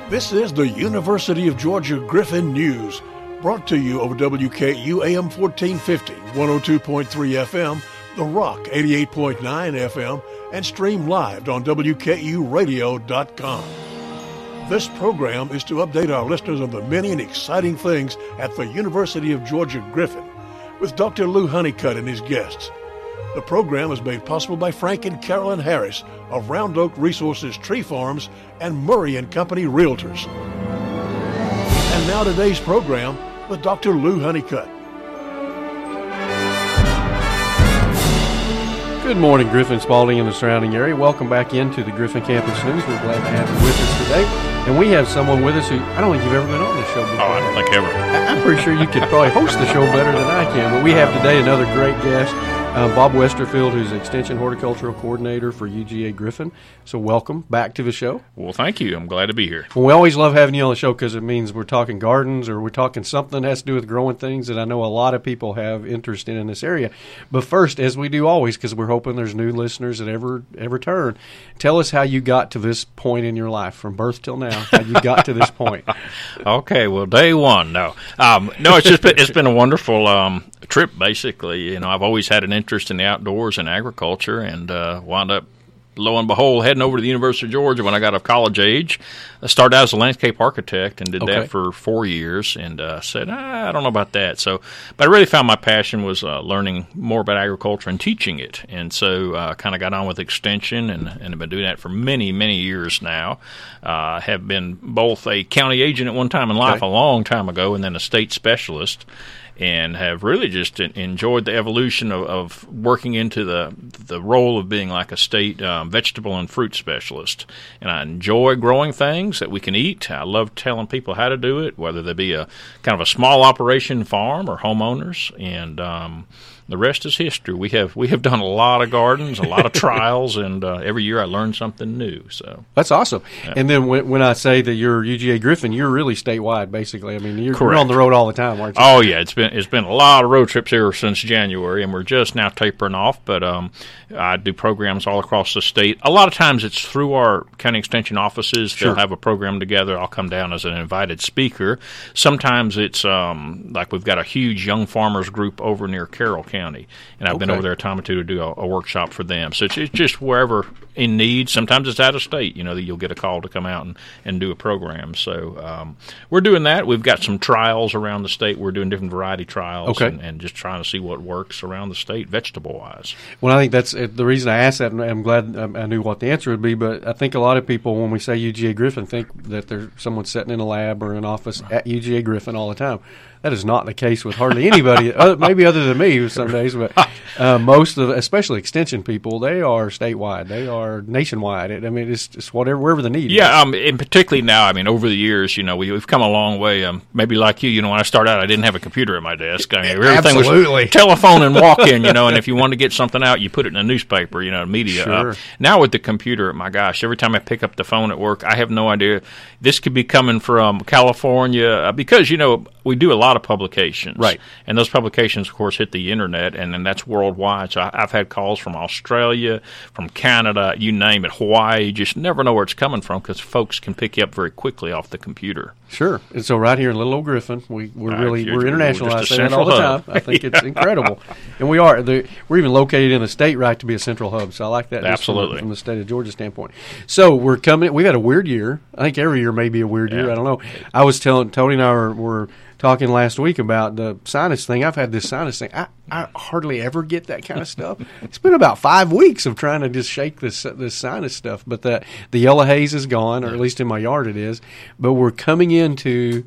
This is the University of Georgia Griffin News, brought to you over WKU AM 1450, 102.3 FM, The Rock 88.9 FM, and stream live on WKURadio.com. This program is to update our listeners on the many and exciting things at the University of Georgia Griffin, with Dr. Lou Honeycutt and his guests. The program is made possible by Frank and Carolyn Harris of Round Oak Resources Tree Farms and Murray and Company Realtors. And now today's program with Dr. Lou Honeycutt. Good morning, Griffin, Spalding, and the surrounding area. Welcome back into the Griffin Campus News. We're glad to have you with us today. And we have someone with us who, I don't think you've ever been on this show before. Oh, I don't think ever. I'm pretty sure you could probably host the show better than I can. But we have today another great guest, Bob Westerfield, who's Extension Horticultural Coordinator for UGA Griffin. So welcome back to the show. Well, thank you. I'm glad to be here. Well, we always love having you on the show because it means we're talking gardens or we're talking something that has to do with growing things that I know a lot of people have interest in this area. But first, as we do always, because we're hoping there's new listeners that ever turn, tell us how you got to this point in your life, from birth till now, how you got to this point. Okay, well, day one, no. It's been a wonderful trip, basically. You know, I've always had an interest in the outdoors and agriculture, and wound up, lo and behold, heading over to the University of Georgia when I got of college age. I started out as a landscape architect and did that for 4 years, and said, I don't know about that. So, but I really found my passion was learning more about agriculture and teaching it, and so kind of got on with extension, and have been doing that for many, many years now. Have been both a county agent at one time in life, a long time ago, and then a state specialist, and have really just enjoyed the evolution of working into the role of being like a state vegetable and fruit specialist. And I enjoy growing things that we can eat. I love telling people how to do it, whether they be a kind of a small operation farm or homeowners, and the rest is history. We have done a lot of gardens, a lot of trials, and every year I learn something new. So that's awesome. Yeah. And then when I say that you're UGA Griffin, you're really statewide, basically. I mean, you're on the road all the time, aren't you? Oh yeah, it's been a lot of road trips here since January, and we're just now tapering off. But I do programs all across the state. A lot of times it's through our county extension offices. They'll have a program together. I'll come down as an invited speaker. Sometimes it's like we've got a huge young farmers group over near Carroll County, and I've been over there a time or two to do a workshop for them. So it's just wherever in need. Sometimes it's out of state, that you'll get a call to come out and do a program. So we're doing that. We've got some trials around the state. We're doing different variety trials and just trying to see what works around the state vegetable-wise. Well, I think that's the reason I asked that, and I'm glad I knew what the answer would be, but I think a lot of people, when we say UGA Griffin, think that there's someone sitting in a lab or an office at UGA Griffin all the time. That is not the case with hardly anybody, maybe other than me some days, but most of, especially extension people, they are statewide. They are nationwide. It's wherever the need is. Yeah, and particularly now, over the years, we've come a long way. Maybe like you, when I started out, I didn't have a computer at my desk. Everything was telephone and walk-in, and if you wanted to get something out, you put it in a newspaper, media. Sure. Now with the computer, my gosh, every time I pick up the phone at work, I have no idea. This could be coming from California because, we do a lot of publications. Right. And those publications, of course, hit the Internet, and that's worldwide. So I've had calls from Australia, from Canada, you name it, Hawaii. You just never know where it's coming from because folks can pick you up very quickly off the computer. Sure. And so right here in little old Griffin, we're internationalized that all the time. I think it's incredible. And we are. We're even located in the state right to be a central hub. So I like that. Absolutely. From the state of Georgia standpoint. So we're coming. We've had a weird year. I think every year may be a weird year. I don't know. I was telling Tony and I were talking last week about the sinus thing. I've had this sinus thing. I hardly ever get that kind of stuff. It's been about 5 weeks of trying to just shake this sinus stuff. But the yellow haze is gone, or at least in my yard it is. But we're coming into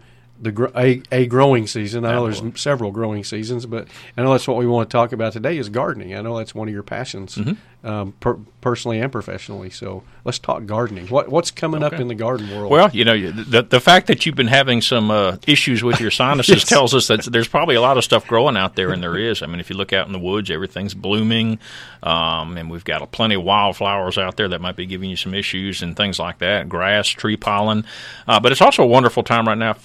a growing season. I know there's several growing seasons, but I know that's what we want to talk about today is gardening. I know that's one of your passions, personally and professionally. So let's talk gardening. What's coming up in the garden world? Well, the fact that you've been having some issues with your sinuses tells us that there's probably a lot of stuff growing out there, and there is. If you look out in the woods, everything's blooming, and we've got plenty of wildflowers out there that might be giving you some issues and things like that, grass, tree pollen. But it's also a wonderful time right now if folks want to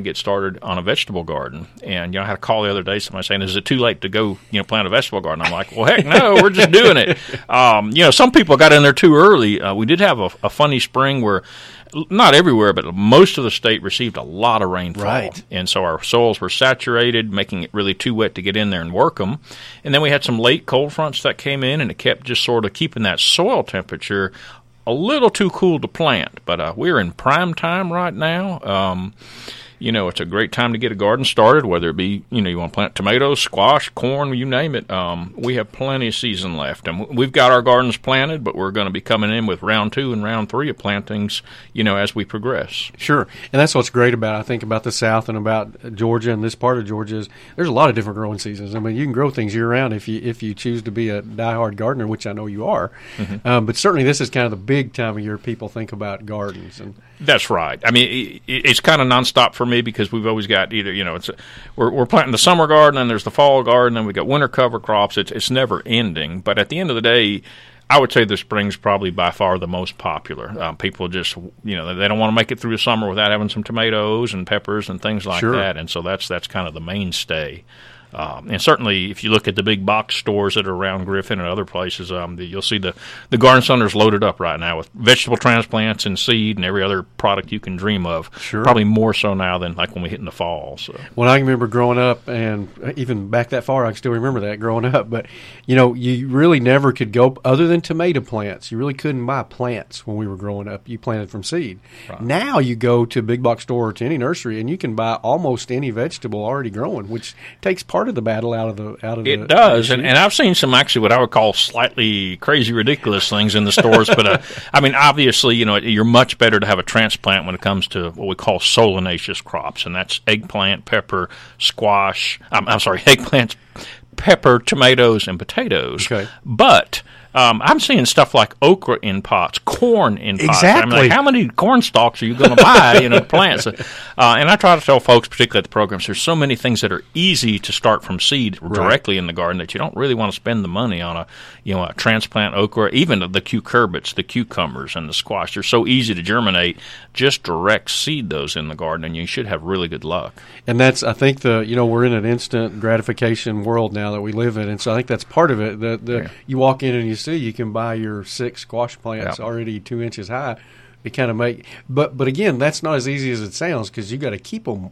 get started on a vegetable garden. And, I had a call the other day, somebody saying, is it too late to go, plant a vegetable garden? I'm like, well, heck no, we're just doing it. Some people got in there too early. We did have a funny spring where not everywhere, but most of the state received a lot of rainfall. Right. And so our soils were saturated, making it really too wet to get in there and work them. And then we had some late cold fronts that came in, and it kept just sort of keeping that soil temperature a little too cool to plant. But we're in prime time right now. It's a great time to get a garden started, whether it be, you want to plant tomatoes, squash, corn, you name it. We have plenty of season left. And we've got our gardens planted, but we're going to be coming in with round 2 and round 3 of plantings, as we progress. Sure. And that's what's great about, I think, about the South and about Georgia and this part of Georgia is there's a lot of different growing seasons. I mean, you can grow things year-round if you choose to be a diehard gardener, which I know you are. Mm-hmm. But certainly this is kind of the big time of year people think about gardens. And that's right. I mean, it's kind of nonstop for me because we've always got either, we're planting the summer garden and there's the fall garden and we've got winter cover crops. It's never ending. But at the end of the day, I would say the spring's probably by far the most popular. People just, they don't want to make it through the summer without having some tomatoes and peppers and things like that. And so that's kind of the mainstay. And certainly, if you look at the big box stores that are around Griffin and other places, you'll see the garden centers loaded up right now with vegetable transplants and seed and every other product you can dream of. Sure. Probably more so now than like when we hit in the fall. So. Well, I remember growing up, and even back that far, I can still remember that growing up. But, you really never could go, other than tomato plants, you really couldn't buy plants when we were growing up. You planted from seed. Right. Now you go to a big box store or to any nursery, and you can buy almost any vegetable already growing, which takes part of the battle out of it does, and I've seen some actually what I would call slightly crazy, ridiculous things in the stores. But I mean, obviously, you're much better to have a transplant when it comes to what we call solanaceous crops, and that's eggplant, pepper, squash. I'm sorry, eggplants, pepper, tomatoes, and potatoes. Okay, but I'm seeing stuff like okra in pots, corn in pots. Exactly. I mean, how many corn stalks are you going to buy, to plant? And I try to tell folks, particularly at the programs, there's so many things that are easy to start from seed directly in the garden that you don't really want to spend the money on a transplant okra, even the cucurbits, the cucumbers, and the squash. They're so easy to germinate. Just direct seed those in the garden, and you should have really good luck. And that's, I think, we're in an instant gratification world now that we live in, and so I think that's part of it. You walk in and you can buy your 6 squash plants already 2 inches high. It kind of but again, that's not as easy as it sounds because you got to keep them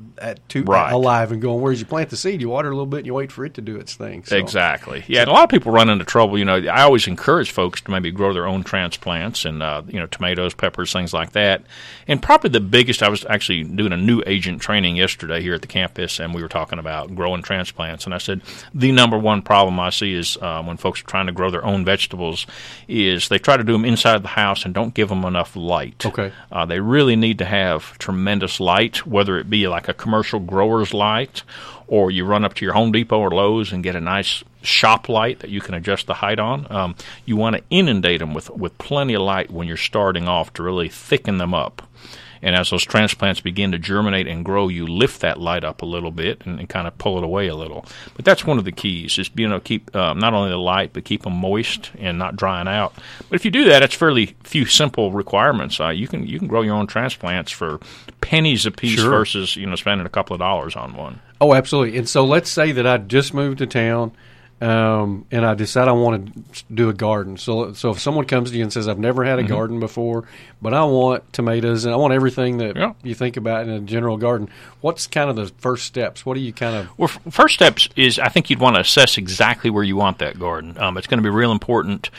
alive and going. Whereas you plant the seed, you water a little bit and you wait for it to do its thing. So. Exactly. Yeah, and a lot of people run into trouble. I always encourage folks to maybe grow their own transplants and tomatoes, peppers, things like that. And probably the biggest, I was actually doing a new agent training yesterday here at the campus, and we were talking about growing transplants. And I said the number one problem I see is when folks are trying to grow their own vegetables is they try to do them inside the house and don't give them enough light. Okay. They really need to have tremendous light, whether it be like a commercial grower's light, or you run up to your Home Depot or Lowe's and get a nice shop light that you can adjust the height on. You want to inundate them with plenty of light when you're starting off to really thicken them up. And as those transplants begin to germinate and grow, you lift that light up a little bit and kind of pull it away a little. But that's one of the keys, is keep not only the light, but keep them moist and not drying out. But if you do that, it's fairly few simple requirements. You can grow your own transplants for pennies a piece versus spending a couple of dollars on one. Oh, absolutely. And so let's say that I just moved to town. And I decide I want to do a garden. So if someone comes to you and says, I've never had a garden before, but I want tomatoes and I want everything that you think about in a general garden, what's kind of the first steps? What do you kind of... Well, first steps is I think you'd want to assess exactly where you want that garden. It's going to be real important.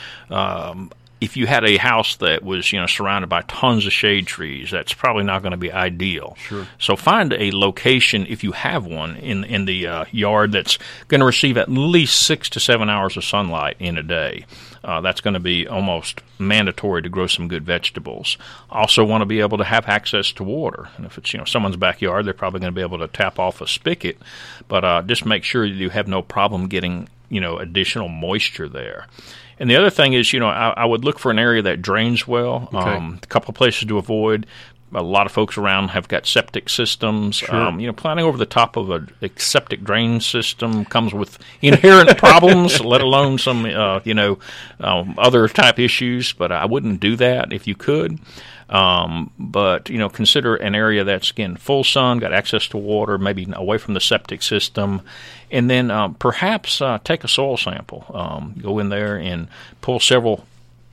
If you had a house that was, surrounded by tons of shade trees, that's probably not going to be ideal. Sure. So find a location, if you have one, in the yard that's going to receive at least 6 to 7 hours of sunlight in a day. That's going to be almost mandatory to grow some good vegetables. Also want to be able to have access to water. And if it's someone's backyard, they're probably going to be able to tap off a spigot. But just make sure you have no problem getting additional moisture there. And the other thing is, I would look for an area that drains well. Okay. A couple of places to avoid. A lot of folks around have got septic systems. Sure. Planting over the top of a septic drain system comes with inherent problems, let alone some, other type issues. But I wouldn't do that if you could. But, consider an area that's, again, full sun, got access to water, maybe away from the septic system. And then perhaps take a soil sample. Go in there and pull several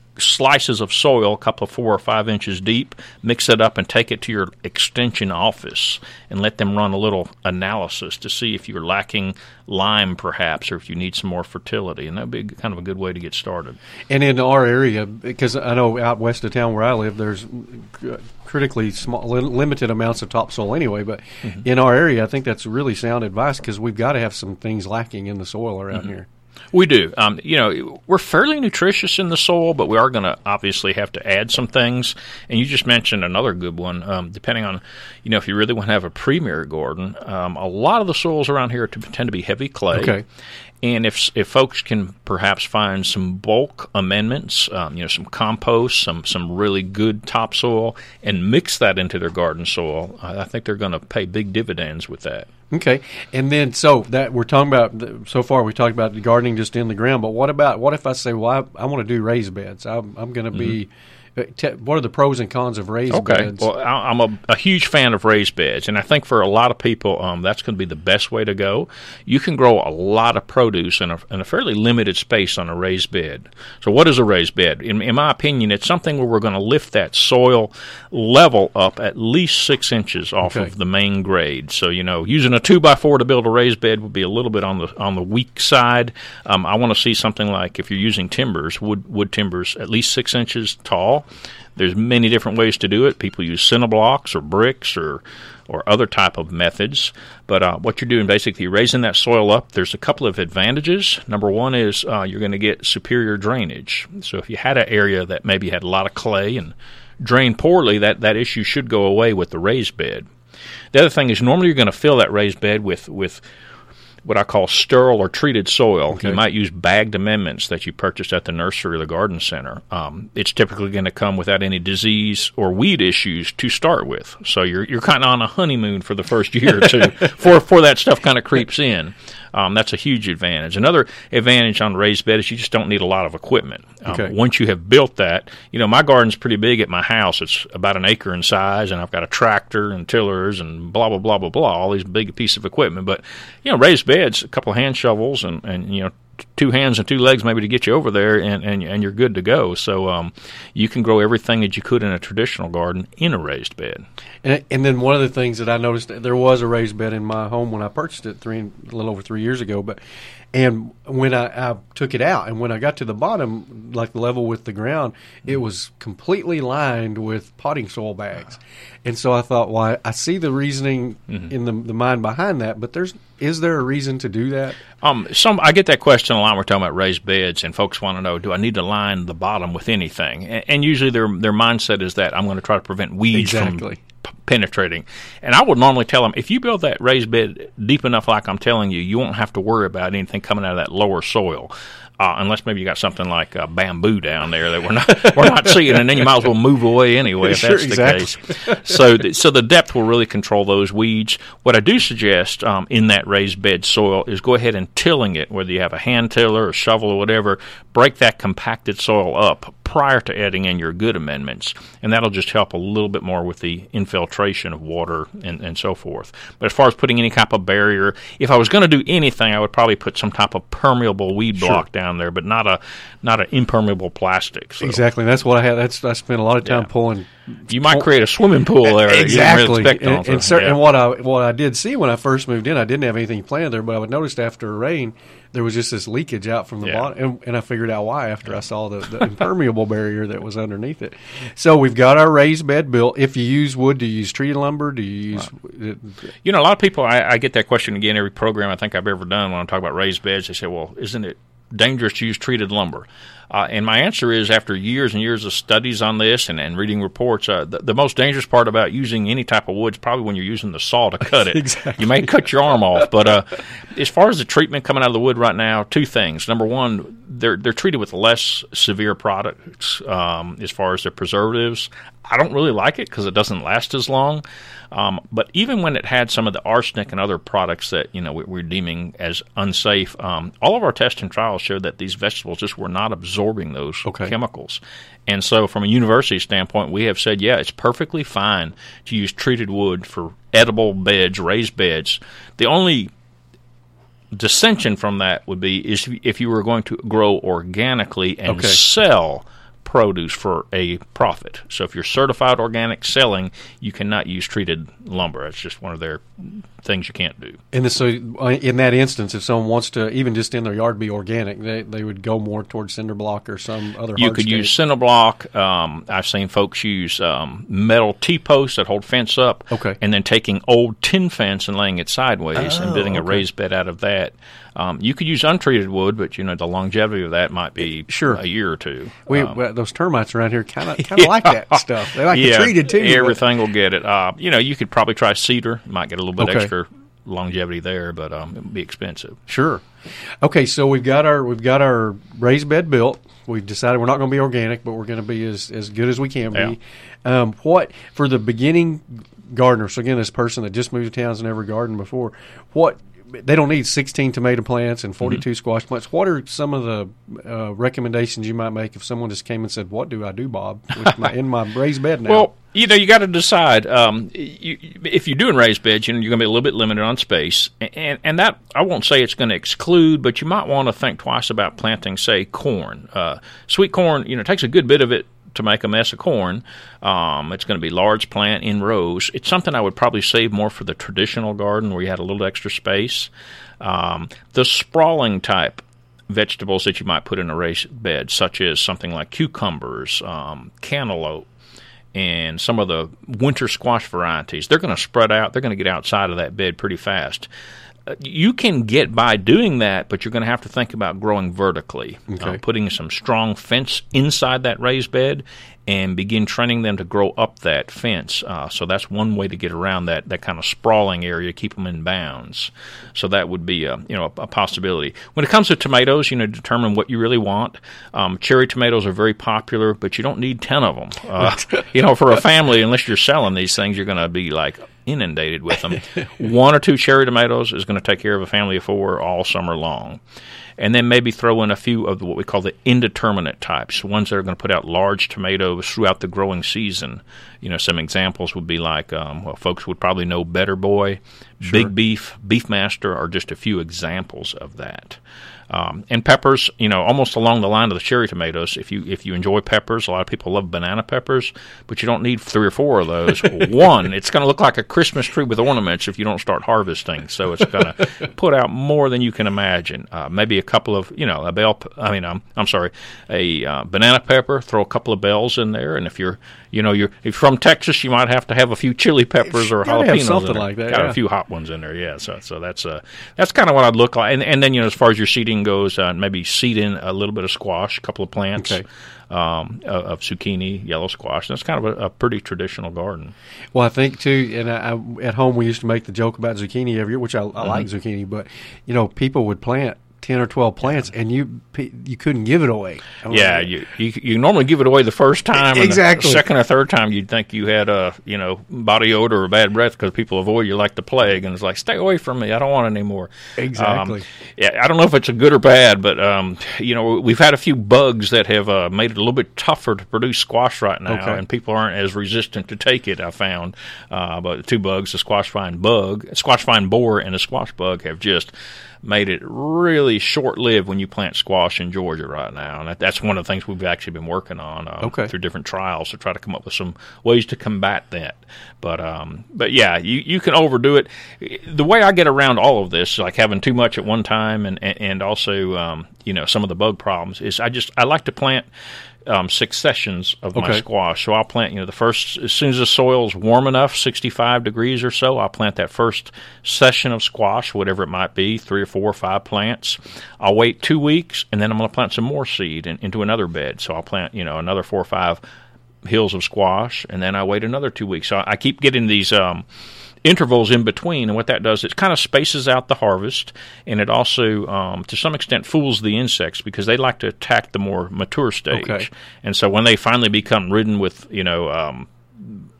slices of soil, a couple of 4 or 5 inches deep, mix it up and take it to your extension office and let them run a little analysis to see if you're lacking lime perhaps, or if you need some more fertility. And that would be kind of a good way to get started. And in our area, because I know out west of town where I live, there's critically small, limited amounts of topsoil anyway, but in our area I think that's really sound advice, because we've got to have some things lacking in the soil around here. We do. We're fairly nutritious in the soil, but we are going to obviously have to add some things. And you just mentioned another good one. Depending on, if you really want to have a premier garden, a lot of the soils around here tend to be heavy clay. Okay. And if folks can perhaps find some bulk amendments, some compost, some really good topsoil, and mix that into their garden soil, I think they're going to pay big dividends with that. Okay, and then so that we're talking about so far, we talked about the gardening just in the ground. But what if I say, well, I want to do raised beds? I'm going to be. What are the pros and cons of raised beds? Well, I'm a huge fan of raised beds, and I think for a lot of people, that's going to be the best way to go. You can grow a lot of produce in a fairly limited space on a raised bed. So what is a raised bed? In my opinion, it's something where we're going to lift that soil level up at least 6 inches off of the main grade. So, using a 2x4 to build a raised bed would be a little bit on the weak side. I want to see something like, if you're using timbers, wood timbers, at least 6 inches tall. There's many different ways to do it. People use cinder-blocks or bricks or other type of methods. But what you're doing, basically, you're raising that soil up. There's a couple of advantages. Number one is you're going to get superior drainage. So if you had an area that maybe had a lot of clay and drained poorly, that issue should go away with the raised bed. The other thing is, normally you're going to fill that raised bed with what I call sterile or treated soil. Okay. You might use bagged amendments that you purchased at the nursery or the garden center. It's typically going to come without any disease or weed issues to start with. So you're kind of on a honeymoon for the first year or two before that stuff kind of creeps in. That's a huge advantage. Another advantage on raised bed is you just don't need a lot of equipment. Once you have built that, my garden's pretty big at my house. It's about an acre in size, and I've got a tractor and tillers and blah, blah, blah, blah, blah, all these big pieces of equipment. But, raised beds, a couple of hand shovels and 2 hands and 2 legs maybe to get you over there, and you're good to go. So you can grow everything that you could in a traditional garden in a raised bed. And then one of the things that I noticed, there was a raised bed in my home when I purchased it a little over 3 years ago. And when I took it out, and when I got to the bottom, like level with the ground, it was completely lined with potting soil bags. And so I thought, well, I see the reasoning in the mind behind that, but is there a reason to do that? I get that question a lot. We're talking about raised beds, and folks want to know, do I need to line the bottom with anything? And usually their mindset is that I'm going to try to prevent weeds from penetrating. And I would normally tell them, if you build that raised bed deep enough like I'm telling you, you won't have to worry about anything coming out of that lower soil. Unless maybe you got something like bamboo down there that we're not seeing, and then you might as well move away anyway if that's the case. So the depth will really control those weeds. What I do suggest in that raised bed soil is go ahead and tilling it, whether you have a hand tiller or shovel or whatever. Break that compacted soil up prior to adding in your good amendments, and that'll just help a little bit more with the infiltration of water and so forth. But as far as putting any type of barrier, if I was going to do anything, I would probably put some type of permeable weed block down there, but not an impermeable plastic. So. Exactly, that's what I had. I spent a lot of time pulling. You might create a swimming pool there. Exactly, and what I did see when I first moved in, I didn't have anything planned there, but I noticed after a rain, there was just this leakage out from the bottom, and I figured out why after I saw the impermeable barrier that was underneath it. So we've got our raised bed built. If you use wood, do you use treated lumber? Do you use... a lot of people, I get that question again every program I think I've ever done when I'm talking about raised beds. They say, well, isn't it dangerous to use treated lumber? And my answer is, after years and years of studies on this and reading reports, the most dangerous part about using any type of wood is probably when you're using the saw to cut it. Exactly. You may cut your arm off. But as far as the treatment coming out of the wood right now, 2 things. Number one, they're treated with less severe products as far as their preservatives. I don't really like it because it doesn't last as long. But even when it had some of the arsenic and other products that we're deeming as unsafe, all of our tests and trials trials showed that these vegetables just were not absorbing those Okay. chemicals. And so from a university standpoint, we have said, yeah, it's perfectly fine to use treated wood for edible beds, raised beds. The only dissension from that would be is if you were going to grow organically and Okay. sell produce for a profit. So if you're certified organic selling, you cannot use treated lumber. It's just one of their things you can't do. And so, in that instance, if someone wants to, even just in their yard, be organic, they would go more towards cinder block or some other. You could use cinder block. I've seen folks use metal T-posts that hold fence up, Okay. and then taking old tin fence and laying it sideways and building a okay. raised bed out of that. You could use untreated wood, but the longevity of that might be Sure. a year or two. Well, those termites around here kind of like that stuff. They like it treated too. Everything will get it. You could probably try cedar. You might get a little bit Okay. extra longevity there, but it would be expensive. Sure. Okay, so we've got our raised bed built. We've decided we're not going to be organic, but we're going to be as good as we can be. What for the beginning gardener? So again, this person that just moved to town has never gardened before. What they don't need 16 tomato plants and 42 squash plants. What are some of the recommendations you might make if someone just came and said, "What do I do, Bob, in my raised bed now?" Well, you got to decide. If you're doing raised beds, you're going to be a little bit limited on space, and that I won't say it's going to exclude, but you might want to think twice about planting, say, corn. Sweet corn, it takes a good bit of it to make a mess of corn. It's going to be large plant in rows. It's something I would probably save more for the traditional garden where you had a little extra space. The sprawling type vegetables that you might put in a raised bed, such as something like cucumbers, cantaloupe, and some of the winter squash varieties, they're going to spread out. They're going to get outside of that bed pretty fast. You can get by doing that, but you're going to have to think about growing vertically, Okay. putting some strong fence inside that raised bed and begin training them to grow up that fence. So that's one way to get around that kind of sprawling area, keep them in bounds. So that would be a possibility. When it comes to tomatoes, determine what you really want. Cherry tomatoes are very popular, but you don't need 10 of them. For a family, unless you're selling these things, you're going to be like inundated with them. 1 or 2 cherry tomatoes is going to take care of a family of 4 all summer long. And then maybe throw in a few of what we call the indeterminate types, ones that are going to put out large tomatoes throughout the growing season. Some examples would be like, folks would probably know Better Boy, Sure. Big Beef, Beefmaster are just a few examples of that. And peppers, almost along the line of the cherry tomatoes. If you enjoy peppers, a lot of people love banana peppers, but you don't need 3 or 4 of those. One, it's going to look like a Christmas tree with ornaments if you don't start harvesting. So it's going to put out more than you can imagine. Maybe a couple of, a banana pepper. Throw a couple of bells in there, and if you're from Texas, you might have to have a few chili peppers or Gotta have jalapenos something in there. like that, Got yeah. a few hot ones in there, yeah. So that's kind of what I'd look like. And then as far as your seeding goes, maybe seed in a little bit of squash, a couple of plants Okay. of zucchini, yellow squash. That's kind of a pretty traditional garden. Well, I think too, and I at home we used to make the joke about zucchini every year, which I like zucchini, but people would plant 10 or 12 plants, and you couldn't give it away. Yeah, you normally give it away the first time, and Exactly. the second or third time you'd think you had body odor or bad breath because people avoid you like the plague, and it's like, stay away from me, I don't want it anymore. Exactly. I don't know if it's a good or bad, but we've had a few bugs that have made it a little bit tougher to produce squash right now, Okay. and people aren't as resistant to take it. I found, but the 2 bugs, the squash vine borer, and the squash bug have just made it really short-lived when you plant squash in Georgia right now, and that's one of the things we've actually been working on through different trials to try to come up with some ways to combat that. But yeah, you can overdo it. The way I get around all of this, like having too much at one time, and also some of the bug problems, is I like to plant successions of my Okay. squash. So I'll plant, the first, as soon as the soil's warm enough, 65 degrees or so, I'll plant that first session of squash, whatever it might be, 3 or 4 or 5 plants. I'll wait 2 weeks, and then I'm going to plant some more seed into another bed. So I'll plant, another 4 or 5 hills of squash, and then I wait another 2 weeks. So I keep getting these intervals in between, and what that does, it kind of spaces out the harvest, and it also, to some extent, fools the insects because they like to attack the more mature stage. Okay. And so when they finally become ridden with,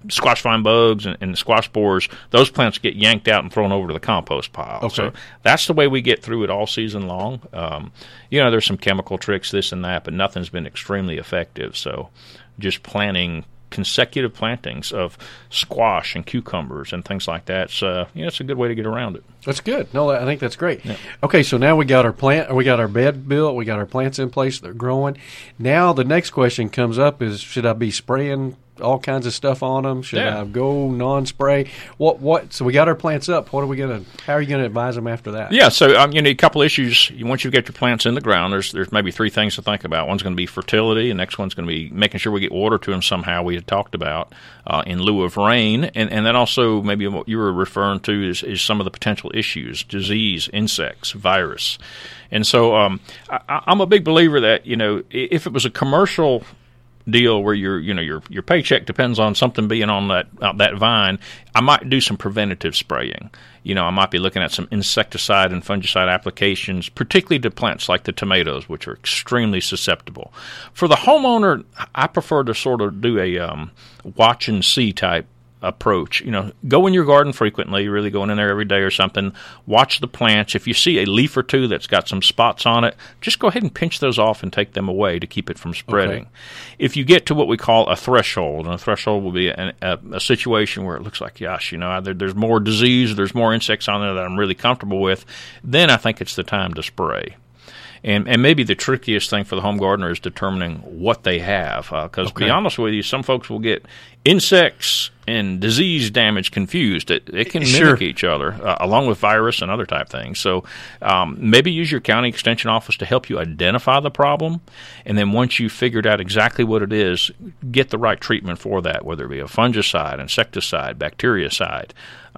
squash vine bugs and squash spores, those plants get yanked out and thrown over to the compost pile. Okay. So that's the way we get through it all season long. There's some chemical tricks, this and that, but nothing's been extremely effective. So just planting consecutive plantings of squash and cucumbers and things like that. So, it's a good way to get around it. That's good. No, I think that's great. Yeah. Okay, so now we got our bed built, we got our plants in place, they're growing. Now the next question comes up is, should I be spraying all kinds of stuff on them? Should I go non-spray? So we got our plants up. How are you going to advise them after that? Yeah, so a couple issues. Once you get your plants in the ground, there's maybe three things to think about. One's going to be fertility, and the next one's going to be making sure we get water to them somehow. We had talked about in lieu of rain, and then also maybe what you were referring to is some of the potential issues: disease, insects, virus. And so I'm a big believer that if it was a commercial deal where your paycheck depends on something being on that vine, I might do some preventative spraying. I might be looking at some insecticide and fungicide applications, particularly to plants like the tomatoes, which are extremely susceptible. For the homeowner, I prefer to sort of do a watch and see type approach. Go in your garden frequently, really going in there every day or something. Watch the plants. If you see a leaf or two that's got some spots on it, just go ahead and pinch those off and take them away to keep it from spreading. Okay. If you get to what we call a threshold, and a threshold will be a situation where it looks like, gosh, there's more disease, there's more insects on there that I'm really comfortable with, then I think it's the time to spray. And maybe the trickiest thing for the home gardener is determining what they have. Because to be honest with you, some folks will get insects and disease damage confused. It can mimic each other, along with virus and other type things. So maybe use your county extension office to help you identify the problem. And then once you've figured out exactly what it is, get the right treatment for that, whether it be a fungicide, insecticide, bactericide.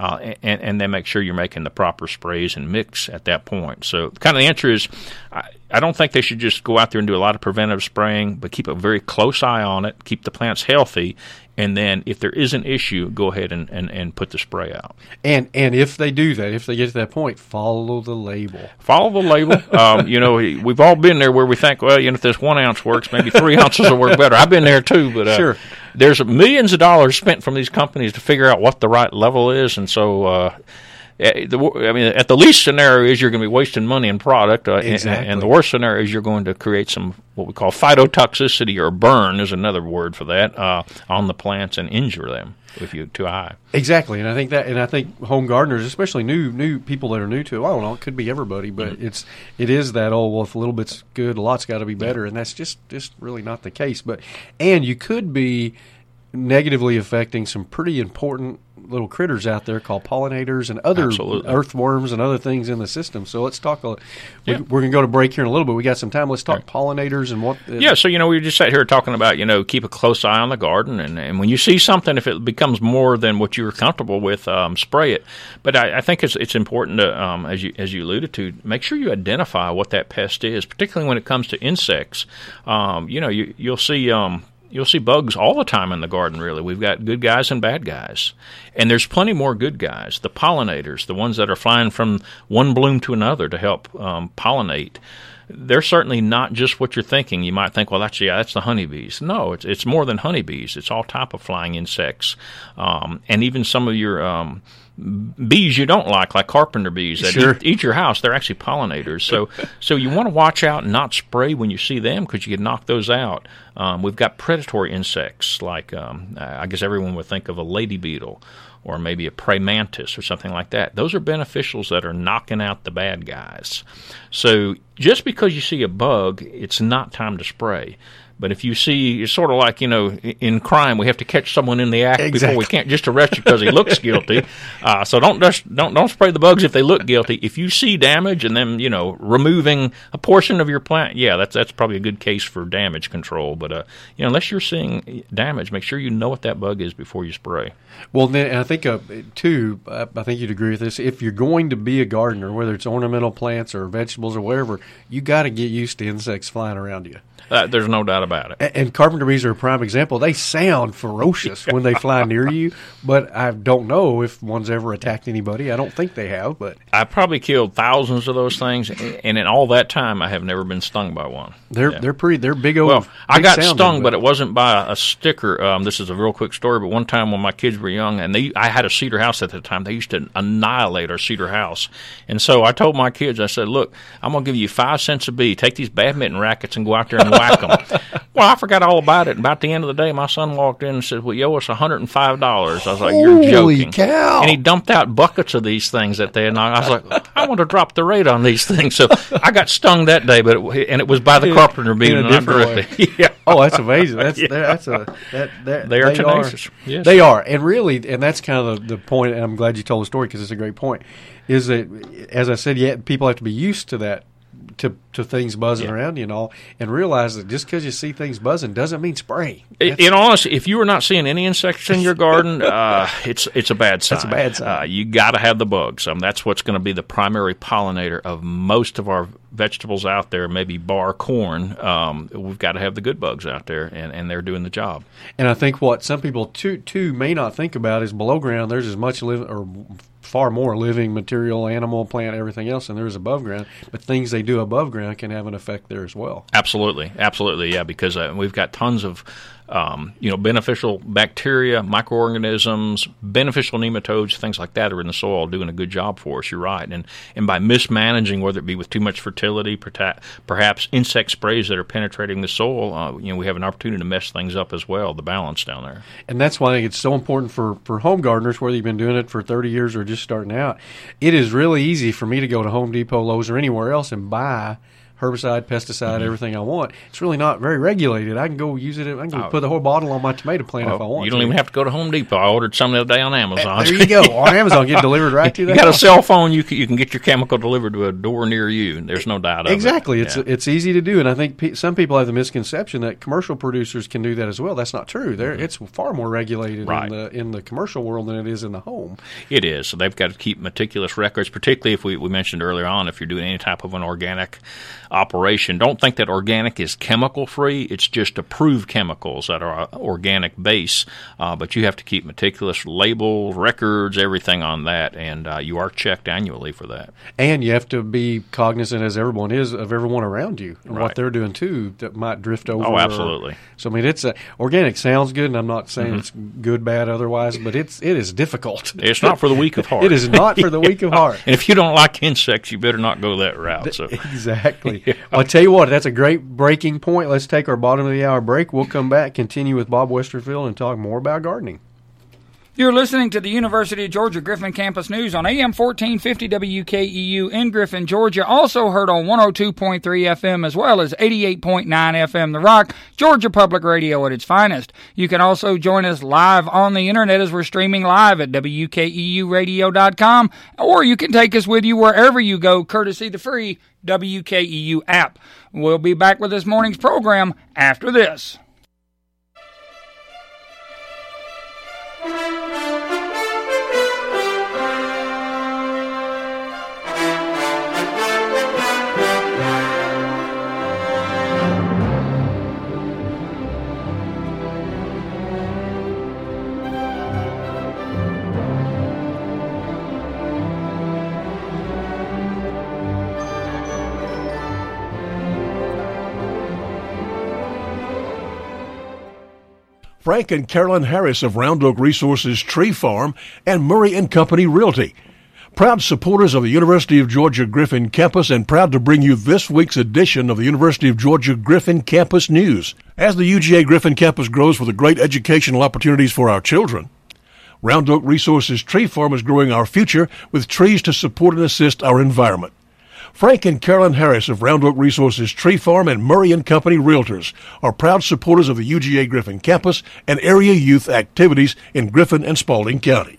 And then make sure you're making the proper sprays and mix at that point. So kind of the answer is I don't think they should just go out there and do a lot of preventive spraying, but keep a very close eye on it, keep the plants healthy, and then if there is an issue, go ahead and put the spray out. And if they do that, if they get to that point, follow the label. Follow the label. We've all been there where we think, well, if this 1 ounce works, maybe 3 ounces will work better. I've been there too, but sure. There's millions of dollars spent from these companies to figure out what the right level is, and so at the least scenario is you're going to be wasting money in product, exactly. And the worst scenario is you're going to create some what we call phytotoxicity, or burn is another word for that, on the plants and injure them if you're too high. Exactly, and I think home gardeners, especially new people that are new to it, I don't know, it could be everybody, but it is that if a little bit's good, a lot's got to be better, and that's just really not the case. And you could be negatively affecting some pretty important little critters out there called pollinators and other earthworms and other things in the system. So let's talk. We're going to go to break here in a little bit. We got some time. Let's talk pollinators and what. So we just sat here talking about keep a close eye on the garden, and when you see something, if it becomes more than what you're comfortable with, spray it. But I think it's important to, as you alluded to, make sure you identify what that pest is, particularly when it comes to insects. You'll see. You'll see bugs all the time in the garden, really. We've got good guys and bad guys. And there's plenty more good guys. The pollinators, the ones that are flying from one bloom to another to help pollinate, they're certainly not just what you're thinking. You might think, well, that's the honeybees. No, it's more than honeybees. It's all type of flying insects. And even some of your bees you don't like carpenter bees that eat your house, they're actually pollinators. So you want to watch out and not spray when you see them, because you can knock those out. We've got predatory insects like I guess everyone would think of a lady beetle or maybe a praying mantis or something like that. Those are beneficials that are knocking out the bad guys. So just because you see a bug, it's not time to spray. But if you see, it's sort of like, in crime, we have to catch someone in the act before we can't just arrest you because he looks guilty. So don't spray the bugs if they look guilty. If you see damage and them, removing a portion of your plant, that's probably a good case for damage control. But unless you're seeing damage, make sure you know what that bug is before you spray. Well, then I think too, I think you'd agree with this. If you're going to be a gardener, whether it's ornamental plants or vegetables or whatever, you got to get used to insects flying around you. There's no doubt about it. And carpenter bees are a prime example. They sound ferocious when they fly near you, but I don't know if one's ever attacked anybody. I don't think they have, but I probably killed thousands of those things, and in all that time, I have never been stung by one. They're big old. Well, I got sounding, stung, but it wasn't by a sticker. This is a real quick story. But one time when my kids were young, and I had a cedar house at the time, they used to annihilate our cedar house. And so I told my kids, I said, "Look, I'm going to give you 5 cents a bee. Take these badminton rackets and go out there and whack them." Well, I forgot all about it. And about the end of the day, my son walked in and said, "Well, you owe us $105." I was like, "You're joking." Holy cow. And he dumped out buckets of these things that day. And I was like, "I want to drop the rate on these things." So I got stung that day, but it was by the carpenter bee, in a not different directly. Yeah. Oh, that's amazing. They They are tenacious. Yes. They are, and really, and that's kind of the point. And I'm glad you told the story because it's a great point. Is that, as I said, people have to be used to that, to things buzzing around you and all, and realize that just because you see things buzzing doesn't mean spray. In honesty, if you are not seeing any insects in your garden, it's a bad sign. That's a bad sign. You got to have the bugs. That's what's going to be the primary pollinator of most of our vegetables out there, maybe bar corn. We've got to have the good bugs out there, and they're doing the job. And I think what some people too may not think about is below ground there's as much or far more living material, animal, plant, everything else than there is above ground. But things they do above ground can have an effect there as well. Absolutely, yeah, because we've got tons of beneficial bacteria, microorganisms, beneficial nematodes, things like that are in the soil doing a good job for us. You're right. And by mismanaging, whether it be with too much fertility, perhaps insect sprays that are penetrating the soil, we have an opportunity to mess things up as well, the balance down there. And that's why I think it's so important for home gardeners, whether you've been doing it for 30 years or just starting out. It is really easy for me to go to Home Depot, Lowe's, or anywhere else and buy herbicide, pesticide, everything I want. It's really not very regulated. I can go use it. I can go put the whole bottle on my tomato plant if I want. You don't even have to go to Home Depot. I ordered some the other day on Amazon. There you go. On Amazon, get delivered right to that. You got a cell phone, you can get your chemical delivered to a door near you. There's no doubt of it. Exactly. It's easy to do, and I think some people have the misconception that commercial producers can do that as well. That's not true. It's far more regulated in the commercial world than it is in the home. It is. So they've got to keep meticulous records, particularly if we mentioned earlier on, if you're doing any type of an organic operation. Don't think that organic is chemical free. It's just approved chemicals that are organic base. But you have to keep meticulous labels, records, everything on that, and you are checked annually for that. And you have to be cognizant, as everyone is, of everyone around you and what they're doing too that might drift over. Oh, absolutely. So I mean, it's organic sounds good, and I'm not saying it's good, bad, otherwise, but it is difficult. It's not for the weak of heart. It is not for the weak of heart. And if you don't like insects, you better not go that route. So. Exactly. I'll tell you what, that's a great breaking point. Let's take our bottom of the hour break. We'll come back, continue with Bob Westerfield, and talk more about gardening. You're listening to the University of Georgia Griffin Campus News on AM 1450 WKEU in Griffin, Georgia. Also heard on 102.3 FM as well as 88.9 FM The Rock, Georgia Public Radio at its finest. You can also join us live on the internet as we're streaming live at WKEUradio.com, or you can take us with you wherever you go, courtesy the free WKEU app. We'll be back with this morning's program after this. Frank and Carolyn Harris of Round Oak Resources Tree Farm and Murray & Company Realty. Proud supporters of the University of Georgia Griffin Campus and proud to bring you this week's edition of the University of Georgia Griffin Campus News. As the UGA Griffin Campus grows with the great educational opportunities for our children, Round Oak Resources Tree Farm is growing our future with trees to support and assist our environment. Frank and Carolyn Harris of Round Oak Resources Tree Farm and Murray & Company Realtors are proud supporters of the UGA Griffin Campus and area youth activities in Griffin and Spalding County.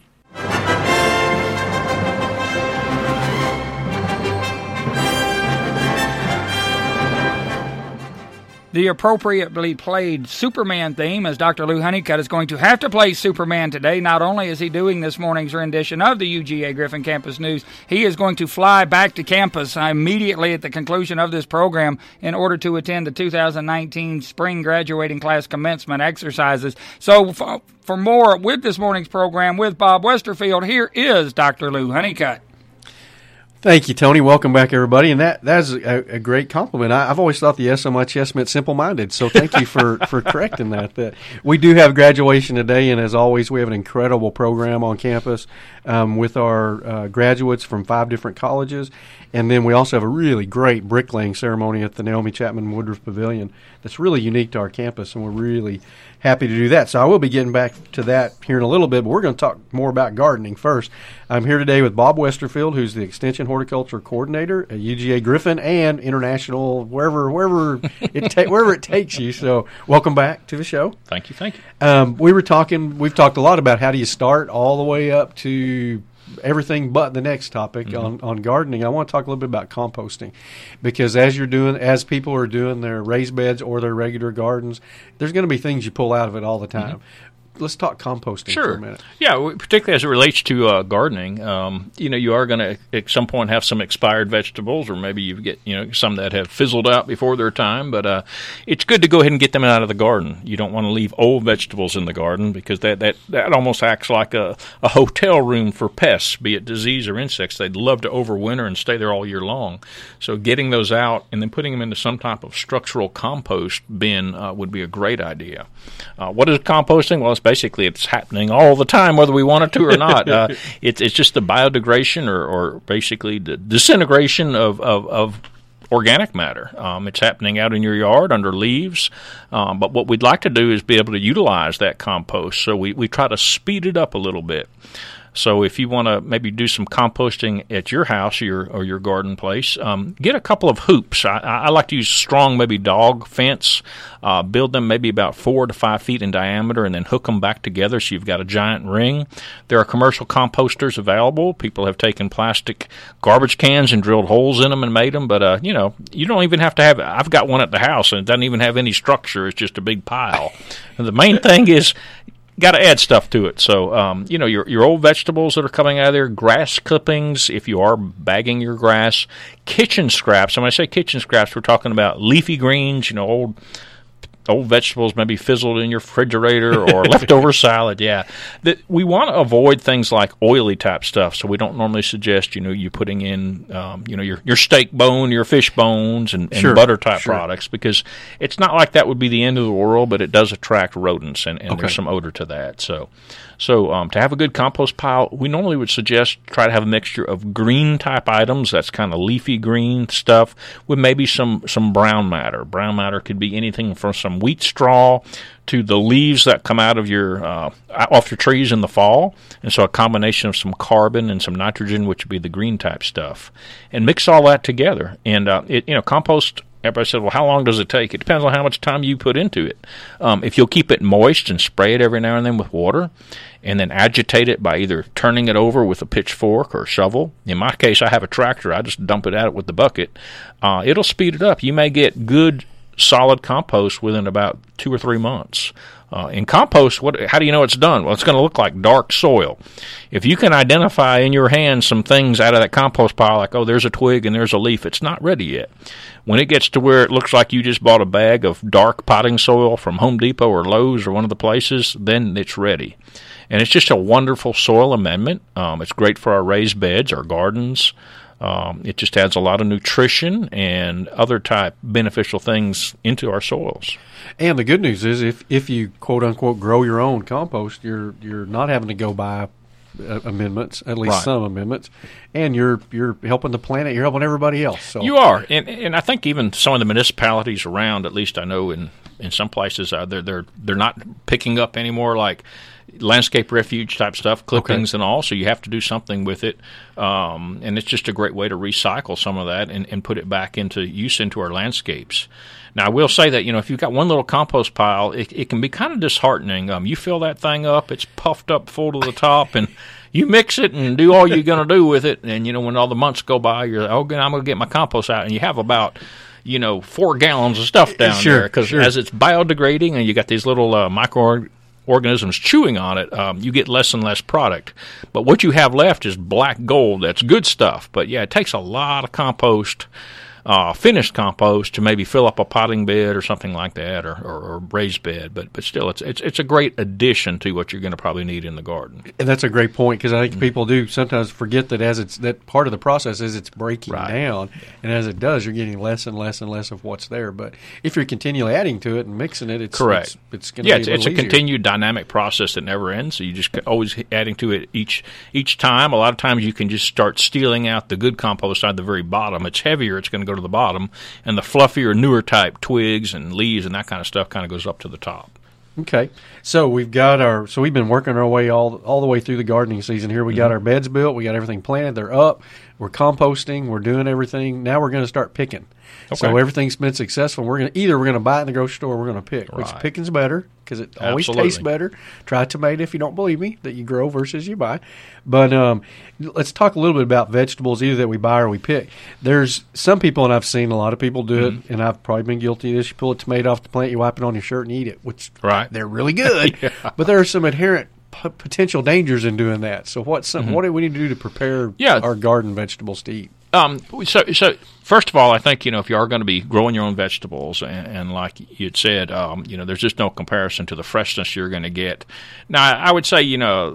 the appropriately played Superman theme, as Dr. Lou Honeycutt is going to have to play Superman today. Not only is he doing this morning's rendition of the UGA Griffin Campus News, he is going to fly back to campus immediately at the conclusion of this program in order to attend the 2019 spring graduating class commencement exercises. So for more with this morning's program with Bob Westerfield, here is Dr. Lou Honeycutt. Thank you, Tony. Welcome back, everybody. And that's a great compliment. I've always thought the S on my chest meant simple-minded, so thank you for correcting that. We do have graduation today, and as always, we have an incredible program on campus with our graduates from 5 different colleges. And then we also have a really great bricklaying ceremony at the Naomi Chapman Woodruff Pavilion that's really unique to our campus, and we're really happy to do that. So I will be getting back to that here in a little bit, but we're going to talk more about gardening first. I'm here today with Bob Westerfield, who's the Extension Horticulture Coordinator at UGA Griffin and International, wherever it takes you. So welcome back to the show. Thank you. We've talked a lot about how do you start all the way up to everything but the next topic on gardening. I want to talk a little bit about composting, because as people are doing their raised beds or their regular gardens, there's going to be things you pull out of it all the time. Let's talk composting for a minute. Yeah, particularly as it relates to gardening. You are going to at some point have some expired vegetables, or maybe you get some that have fizzled out before their time. But it's good to go ahead and get them out of the garden. You don't want to leave old vegetables in the garden, because that almost acts like a hotel room for pests, be it disease or insects. They'd love to overwinter and stay there all year long. So getting those out and then putting them into some type of structural compost bin would be a great idea. What is composting? Well, basically it's happening all the time, whether we want it to or not. It's just the biodegradation or basically the disintegration of organic matter. It's happening out in your yard under leaves, but what we'd like to do is be able to utilize that compost, so we try to speed it up a little bit. So if you want to maybe do some composting at your house or your garden place, get a couple of hoops. I like to use strong, maybe dog fence. Build them maybe about 4 to 5 feet in diameter, and then hook them back together so you've got a giant ring. There are commercial composters available. People have taken plastic garbage cans and drilled holes in them and made them. But you don't even have to have it. I've got one at the house, and it doesn't even have any structure. It's just a big pile. And the main thing is, got to add stuff to it. So, your old vegetables that are coming out of there, grass clippings, if you are bagging your grass, kitchen scraps. And when I say kitchen scraps, we're talking about leafy greens, old vegetables maybe fizzled in your refrigerator or leftover salad. Yeah, that we want to avoid things like oily type stuff. So we don't normally suggest you putting in your steak bone, your fish bones, and butter type products, because it's not like that would be the end of the world, but it does attract rodents, and there's some odor to that. So to have a good compost pile, we normally would suggest try to have a mixture of green type items, that's kind of leafy green stuff, with maybe some brown matter. Brown matter could be anything from some wheat straw to the leaves that come out of off your trees in the fall, and so a combination of some carbon and some nitrogen, which would be the green type stuff, and mix all that together. And compost. Everybody said, well, how long does it take? It depends on how much time you put into it. If you'll keep it moist and spray it every now and then with water, and then agitate it by either turning it over with a pitchfork or a shovel. In my case, I have a tractor. I just dump it at it with the bucket. It'll speed it up. You may get good, solid compost within about 2 or 3 months. In compost, how do you know it's done? Well, it's going to look like dark soil. If you can identify in your hand some things out of that compost pile, like, oh, there's a twig and there's a leaf, it's not ready yet. When it gets to where it looks like you just bought a bag of dark potting soil from Home Depot or Lowe's or one of the places, then it's ready. And it's just a wonderful soil amendment. It's great for our raised beds, our gardens. It just adds a lot of nutrition and other type beneficial things into our soils. And the good news is, if you quote unquote grow your own compost, you're not having to go buy amendments, at least some amendments, and you're helping the planet. You're helping everybody else. So you are, and I think even some of the municipalities around, at least I know in some places, they're not picking up anymore like landscape refuge type stuff, clippings and all, so you have to do something with it, and it's just a great way to recycle some of that and put it back into use into our landscapes. Now, I will say that, if you've got one little compost pile, it can be kind of disheartening. You fill that thing up, it's puffed up full to the top, and you mix it and do all you're going to do with it, and, when all the months go by, you're like, I'm going to get my compost out, and you have about 4 gallons of stuff down Sure, there, because sure. as it's biodegrading and you got these little microorganisms chewing on it, you get less and less product. But what you have left is black gold. That's good stuff. But yeah, it takes a lot of compost, finished compost, to maybe fill up a potting bed or something like that, or raised bed. But still, it's a great addition to what you're going to probably need in the garden. And that's a great point, because I think people do sometimes forget that that part of the process is it's breaking down, and as it does, you're getting less and less and less of what's there. But if you're continually adding to it and mixing it, it's correct. It's going to be it's a easier. continued dynamic process that never ends. So you just always adding to it each time. A lot of times you can just start stealing out the good compost at the very bottom. It's heavier. It's going to go to the bottom, and the fluffier, newer type twigs and leaves and that kind of stuff kind of goes up to the top. Okay, so we've been working our way all the way through the gardening season here. We got our beds built, we got everything planted, they're up, we're composting, we're doing everything. Now we're going to start picking. Okay. So everything's been successful. We're going to buy it in the grocery store, or we're going to pick. Which picking's better, because it always tastes better. Try a tomato, if you don't believe me, that you grow versus you buy. But let's talk a little bit about vegetables, either that we buy or we pick. There's some people, and I've seen a lot of people do it, and I've probably been guilty of this. You pull a tomato off the plant, you wipe it on your shirt and eat it, which they're really good. But there are some inherent potential dangers in doing that. So what do we need to do to prepare our garden vegetables to eat? So first of all, I think, if you are going to be growing your own vegetables, and like you'd said, there's just no comparison to the freshness you're going to get. Now, I would say,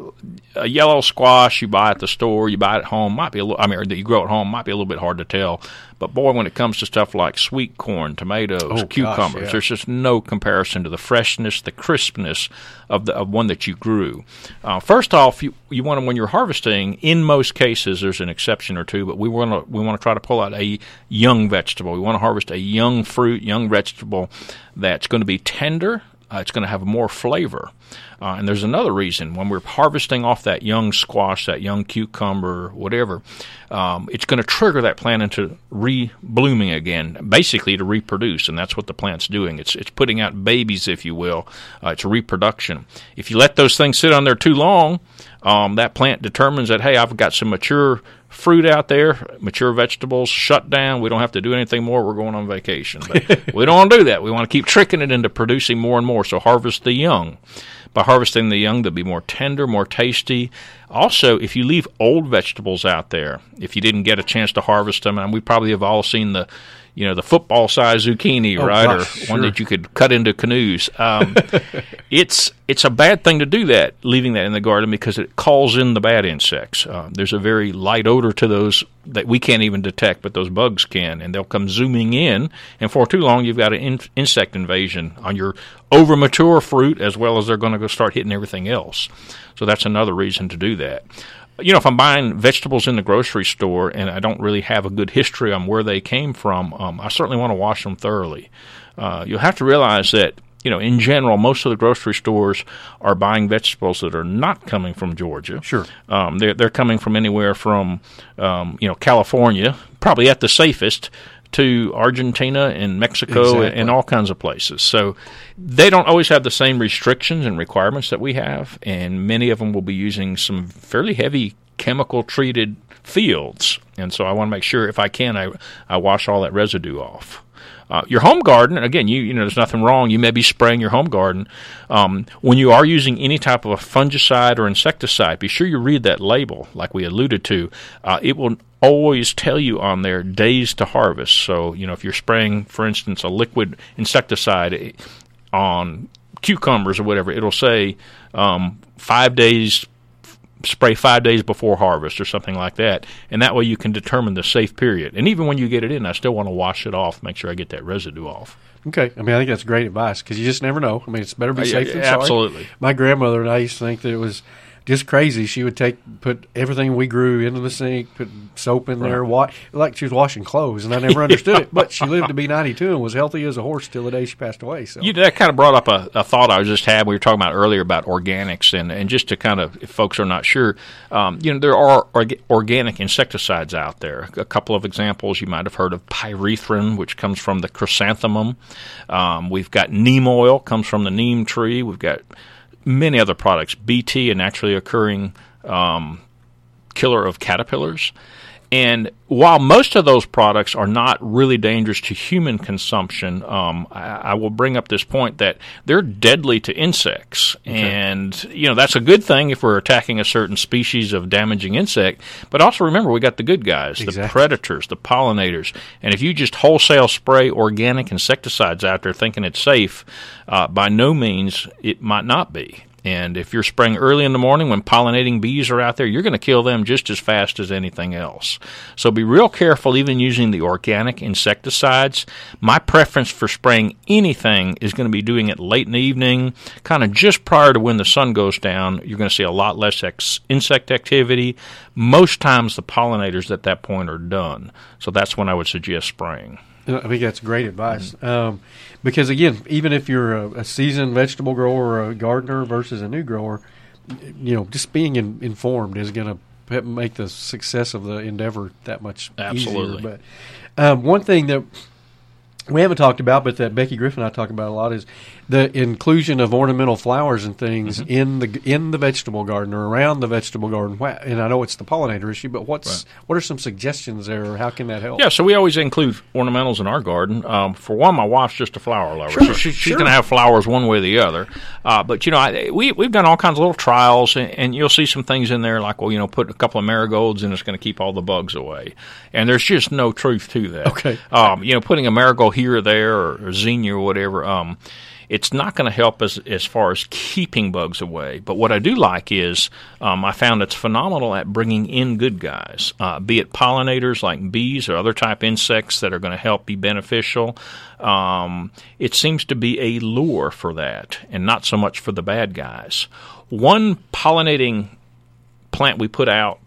a yellow squash you buy at the store, you buy it at home, that you grow at home, might be a little bit hard to tell. But boy, when it comes to stuff like sweet corn, tomatoes, cucumbers, there's just no comparison to the freshness, the crispness of one that you grew. First off, you want to, when you're harvesting, in most cases, there's an exception or two, but we want to try to pull out a young vegetable. We want to harvest a young fruit, young vegetable that's going to be tender. It's going to have more flavor. And there's another reason. When we're harvesting off that young squash, that young cucumber, whatever, it's going to trigger that plant into re-blooming again, basically to reproduce, and that's what the plant's doing. It's putting out babies, if you will. It's a reproduction. If you let those things sit on there too long, that plant determines that, hey, I've got some mature fruit out there, mature vegetables, shut down. We don't have to do anything more. We're going on vacation. But we don't want to do that. We want to keep tricking it into producing more and more. So harvest the young. By harvesting the young, they'll be more tender, more tasty. Also, if you leave old vegetables out there, if you didn't get a chance to harvest them, and we probably have all seen the football-sized zucchini, right? Gosh, or one that you could cut into canoes. It's a bad thing to do that, leaving that in the garden, because it calls in the bad insects. There's a very light odor to those that we can't even detect, but those bugs can, and they'll come zooming in, and for too long you've got an insect invasion on your over-mature fruit, as well as they're going to go start hitting everything else. So that's another reason to do that. If I'm buying vegetables in the grocery store and I don't really have a good history on where they came from, I certainly want to wash them thoroughly. You'll have to realize that, in general, most of the grocery stores are buying vegetables that are not coming from Georgia. Sure. They're coming from anywhere from, California, probably at the safest, to Argentina and Mexico and all kinds of places. So they don't always have the same restrictions and requirements that we have, and many of them will be using some fairly heavy chemical-treated fields. And so I want to make sure, if I can, I wash all that residue off. Your home garden, again, there's nothing wrong. You may be spraying your home garden. When you are using any type of a fungicide or insecticide, be sure you read that label, like we alluded to. It will always tell you on there days to harvest. So, if you're spraying, for instance, a liquid insecticide on cucumbers or whatever, it'll say 5 days, spray 5 days before harvest or something like that. And that way you can determine the safe period. And even when you get it in, I still want to wash it off, make sure I get that residue off. Okay. I think that's great advice, because you just never know. It's better be safe than sorry. Absolutely. My grandmother and I used to think that it was just crazy. She would put everything we grew into the sink, put soap in there, like she was washing clothes, and I never understood it. But she lived to be 92 and was healthy as a horse till the day she passed away. So that kind of brought up a thought I just had. We were talking about earlier about organics, and just to kind of, if folks are not sure, there are organic insecticides out there. A couple of examples, you might have heard of pyrethrin, which comes from the chrysanthemum. We've got neem oil, comes from the neem tree. We've got many other products, BT, a naturally occurring killer of caterpillars. And while most of those products are not really dangerous to human consumption, I will bring up this point that they're deadly to insects. Okay. And, that's a good thing if we're attacking a certain species of damaging insect. But also remember, we got the good guys, the predators, the pollinators. And if you just wholesale spray organic insecticides out there thinking it's safe, by no means it might not be. And if you're spraying early in the morning when pollinating bees are out there, you're going to kill them just as fast as anything else. So be real careful even using the organic insecticides. My preference for spraying anything is going to be doing it late in the evening, kind of just prior to when the sun goes down. You're going to see a lot less insect activity. Most times the pollinators at that point are done. So that's when I would suggest spraying. I think that's great advice. Because, again, even if you're a seasoned vegetable grower or a gardener versus a new grower, just being informed is going to make the success of the endeavor that much easier. But one thing that we haven't talked about, but that Becky Griffin and I talk about a lot, is the inclusion of ornamental flowers and things in the vegetable garden or around the vegetable garden. And I know it's the pollinator issue, but what are some suggestions there, or how can that help? Yeah, so we always include ornamentals in our garden. For one, my wife's just a flower lover. Sure, she's going to have flowers one way or the other. But we've done all kinds of little trials, and you'll see some things in there like, put a couple of marigolds and it's going to keep all the bugs away. And there's just no truth to that. Okay. Putting a marigold here or there or zinnia or whatever, it's not going to help as far as keeping bugs away. But what I do like is I found it's phenomenal at bringing in good guys, be it pollinators like bees or other type insects that are going to help be beneficial. It seems to be a lure for that and not so much for the bad guys. One pollinating plant we put out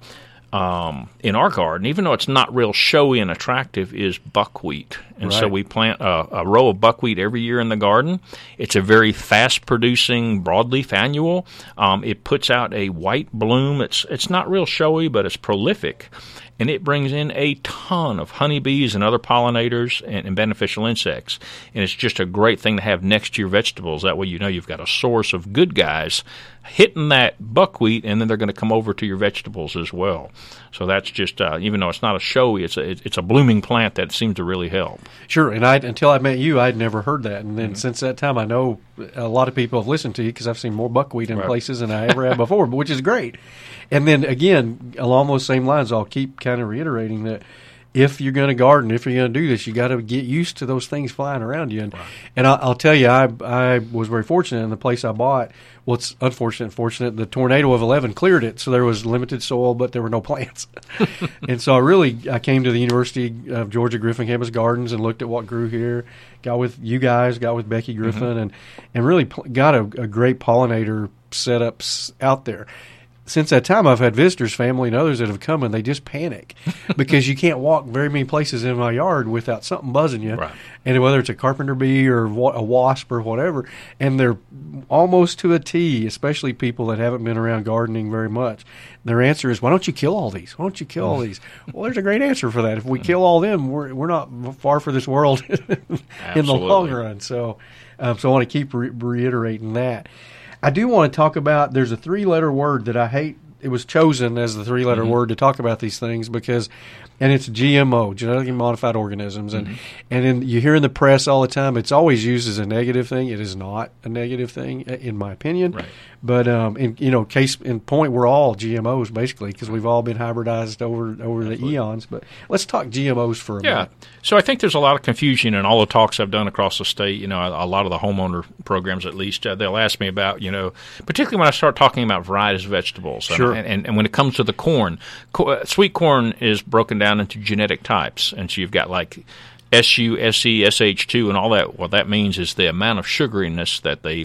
in our garden, even though it's not real showy and attractive, is buckwheat. And so we plant a row of buckwheat every year in the garden. It's a very fast-producing broadleaf annual. It puts out a white bloom. It's not real showy, but it's prolific. And it brings in a ton of honeybees and other pollinators and beneficial insects. And it's just a great thing to have next to your vegetables. That way you've got a source of good guys hitting that buckwheat, and then they're going to come over to your vegetables as well. So that's just, even though it's not a showy, it's a blooming plant that seems to really help. Sure, and until I met you, I'd never heard that. And then since that time, I know a lot of people have listened to you because I've seen more buckwheat in places than I ever have before, which is great. And then, again, along those same lines, I'll keep kind of reiterating that if you're going to garden, if you're going to do this, you got to get used to those things flying around you. And I'll tell you, I was very fortunate in the place I bought. Well, it's fortunate. The tornado of 11 cleared it, so there was limited soil, but there were no plants. And so I came to the University of Georgia Griffin Campus Gardens and looked at what grew here. Got with you guys, got with Becky Griffin, and really got a great pollinator setup out there. Since that time, I've had visitors, family, and others that have come, and they just panic because you can't walk very many places in my yard without something buzzing you. Right. And whether it's a carpenter bee or a wasp or whatever, and they're almost to a T, especially people that haven't been around gardening very much. Their answer is, why don't you kill all these? Why don't you kill all these? Well, there's a great answer for that. If we kill all them, we're not far for this world in the long run. So I want to keep reiterating that. I do want to talk about, there's a three-letter word that I hate. It was chosen as the three-letter word to talk about these things and it's GMO, genetically modified organisms. And you hear in the press all the time, it's always used as a negative thing. It is not a negative thing, in my opinion. Right. But case in point, we're all GMOs basically because we've all been hybridized over the eons. But let's talk GMOs for a minute. So I think there's a lot of confusion in all the talks I've done across the state. A lot of the homeowner programs, at least, they'll ask me about, particularly when I start talking about varieties of vegetables. Sure. And when it comes to the corn, sweet corn is broken down into genetic types, and so you've got like SU, SE, SH2, and all that. What that means is the amount of sugariness that they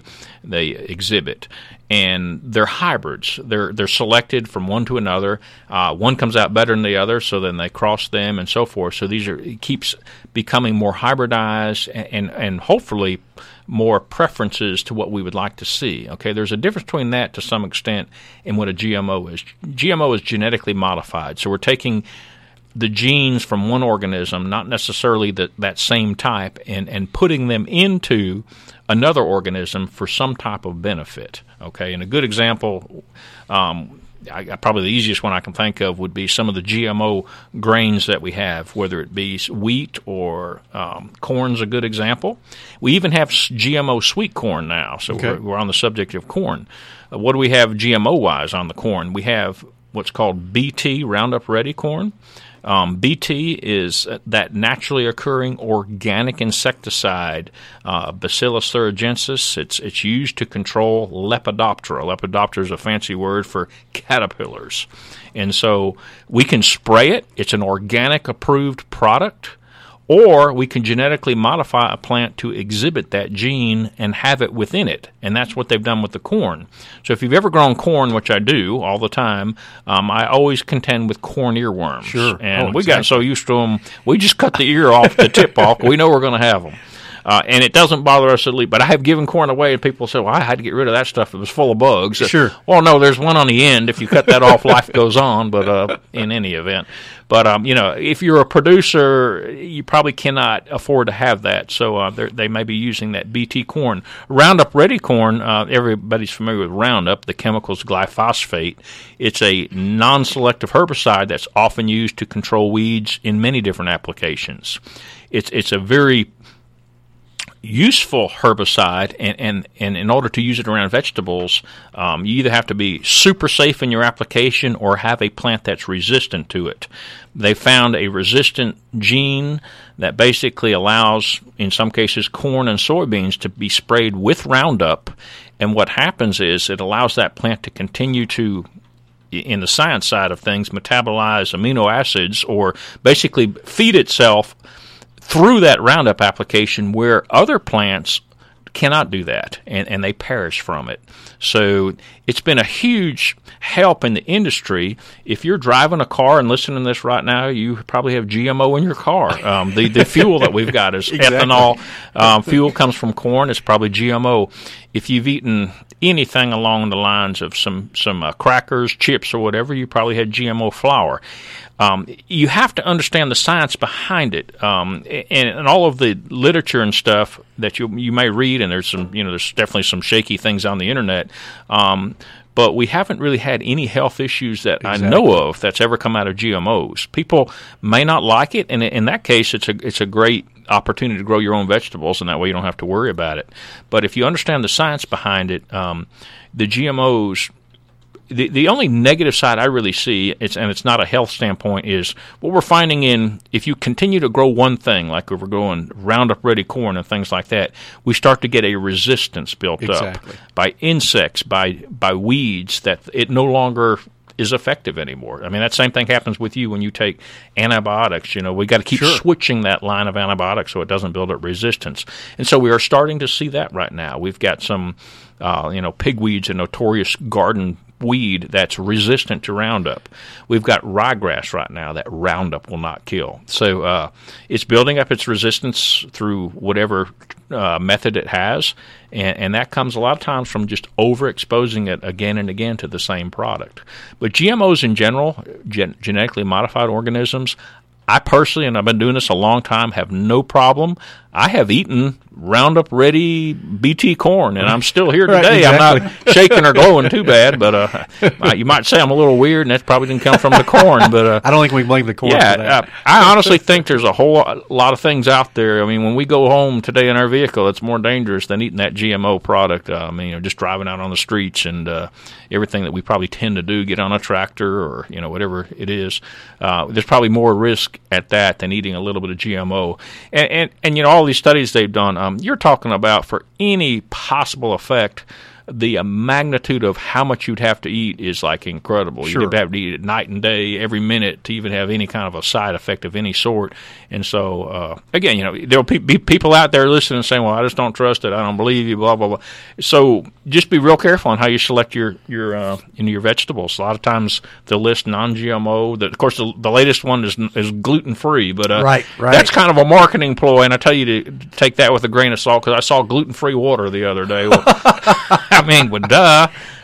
exhibit, and they're hybrids. They're selected from one to another. One comes out better than the other, so then they cross them and so forth. So it keeps becoming more hybridized, and hopefully more preferences to what we would like to see. Okay, there's a difference between that to some extent and what a GMO is. GMO is genetically modified, so we're taking the genes from one organism, not necessarily that same type, and putting them into another organism for some type of benefit. Okay, and a good example probably the easiest one I can think of would be some of the GMO grains that we have, whether it be wheat or corn's a good example. We even have GMO sweet corn now, so we're on the subject of corn. What do we have GMO-wise on the corn? We have what's called BT, Roundup Ready corn. BT is that naturally occurring organic insecticide, Bacillus thuringiensis. It's used to control Lepidoptera. Lepidoptera is a fancy word for caterpillars. And so we can spray it. It's an organic approved product. Or we can genetically modify a plant to exhibit that gene and have it within it. And that's what they've done with the corn. So if you've ever grown corn, which I do all the time, I always contend with corn earworms. Sure. And we got so used to them, we just cut the ear off, the tip off. We know we're going to have them. And it doesn't bother us at least. But I have given corn away, and people say, well, I had to get rid of that stuff. It was full of bugs. Sure. Well, no, there's one on the end. If you cut that off, life goes on. But in any event. But, if you're a producer, you probably cannot afford to have that. So they may be using that BT corn. Roundup Ready corn, everybody's familiar with Roundup. The chemical's glyphosate. It's a non-selective herbicide that's often used to control weeds in many different applications. It's a very useful herbicide, and in order to use it around vegetables, you either have to be super safe in your application or have a plant that's resistant to it. They found a resistant gene that basically allows, in some cases, corn and soybeans to be sprayed with Roundup, and what happens is it allows that plant to continue to, in the science side of things, metabolize amino acids or basically feed itself through that Roundup application, where other plants cannot do that, and they perish from it. So it's been a huge help in the industry. If you're driving a car and listening to this right now, you probably have GMO in your car. The fuel that we've got is ethanol. Fuel comes from corn. It's probably GMO. If you've eaten anything along the lines of some crackers, chips, or whatever, you probably had GMO flour. You have to understand the science behind it, and all of the literature and stuff that you may read. And there's there's definitely some shaky things on the internet, but we haven't really had any health issues that I know of that's ever come out of GMOs. People may not like it, and in that case, it's a great opportunity to grow your own vegetables, and that way you don't have to worry about it. But if you understand the science behind it, the GMOs. The only negative side I really see, and it's not a health standpoint, is what we're finding if you continue to grow one thing, like if we're growing Roundup Ready corn and things like that, we start to get a resistance built up by insects, by weeds, that it no longer is effective anymore. I mean, that same thing happens with you when you take antibiotics. We got to keep switching that line of antibiotics so it doesn't build up resistance. And so we are starting to see that right now. We've got some, pigweeds, a notorious garden weed that's resistant to Roundup. We've got ryegrass right now that Roundup will not kill. So it's building up its resistance through whatever method it has, and that comes a lot of times from just overexposing it again and again to the same product. But GMOs in general, genetically modified organisms, I personally, and I've been doing this a long time, have no problem. I have eaten Roundup Ready BT corn, and I'm still here today. I'm not shaking or glowing too bad, but you might say I'm a little weird, and that probably didn't come from the corn. But I don't think we blame the corn for that. I honestly think there's a whole lot of things out there. I mean, when we go home today in our vehicle, it's more dangerous than eating that GMO product. Just driving out on the streets and everything that we probably tend to do, get on a tractor or whatever it is. There's probably more risk at that than eating a little bit of GMO. And all these studies they've done, you're talking about for any possible effect, the magnitude of how much you'd have to eat is like incredible. Sure. You'd have to eat it night and day, every minute, to even have any kind of a side effect of any sort. And so, again, there'll be people out there listening and saying, well, I just don't trust it, I don't believe you, blah, blah, blah. So just be real careful on how you select your vegetables. A lot of times they'll list non-GMO. Of course, the latest one is gluten-free, but right. That's kind of a marketing ploy, and I tell you to take that with a grain of salt, because I saw gluten-free water the other day. Well, duh.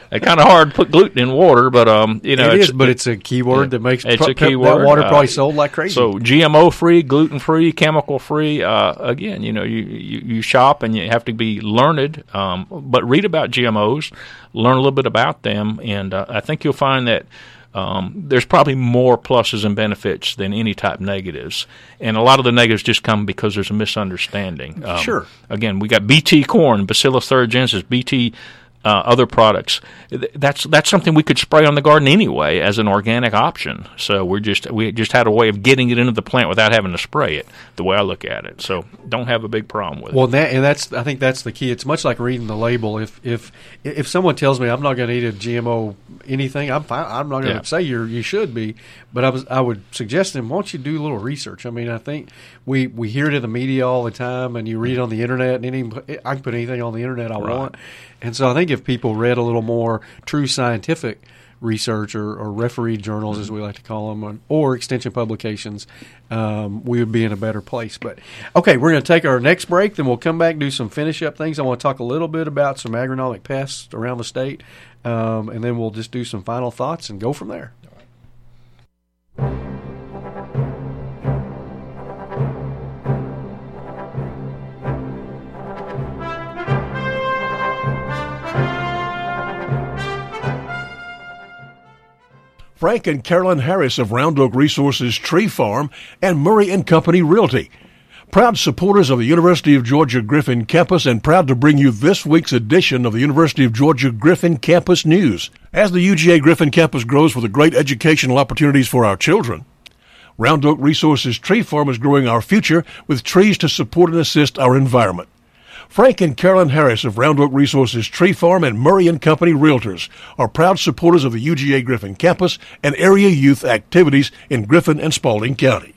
it's kind of hard to put gluten in water, but it's a keyword that makes it's a keyword. That water probably sold like crazy. So GMO free, gluten free, chemical free. Again, you shop and you have to be learned, but read about GMOs, learn a little bit about them, and I think you'll find that. There's probably more pluses and benefits than any type negatives. And a lot of the negatives just come because there's a misunderstanding. Sure. Again, we got BT corn, Bacillus thuringiensis, BT other products. That's something we could spray on the garden anyway as an organic option. So we just had a way of getting it into the plant without having to spray it, the way I look at it. So don't have a big problem with it. I think that's the key. It's much like reading the label. If someone tells me I'm not going to eat a GMO anything, I'm fine. I'm not going to say you should be, but I would suggest them, why don't you do a little research? I mean, I think we hear it in the media all the time, and you read it on the internet, and I can put anything on the internet I want. And so I think if people read a little more true scientific research or refereed journals, as we like to call them, or extension publications, we would be in a better place. But, okay, we're going to take our next break, then we'll come back and do some finish-up things. I want to talk a little bit about some agronomic pests around the state, and then we'll just do some final thoughts and go from there. Frank and Carolyn Harris of Round Oak Resources Tree Farm and Murray & Company Realty. Proud supporters of the University of Georgia Griffin campus and proud to bring you this week's edition of the University of Georgia Griffin Campus News. As the UGA Griffin campus grows with the great educational opportunities for our children, Round Oak Resources Tree Farm is growing our future with trees to support and assist our environment. Frank and Carolyn Harris of Round Oak Resources Tree Farm and Murray & Company Realtors are proud supporters of the UGA Griffin campus and area youth activities in Griffin and Spalding County.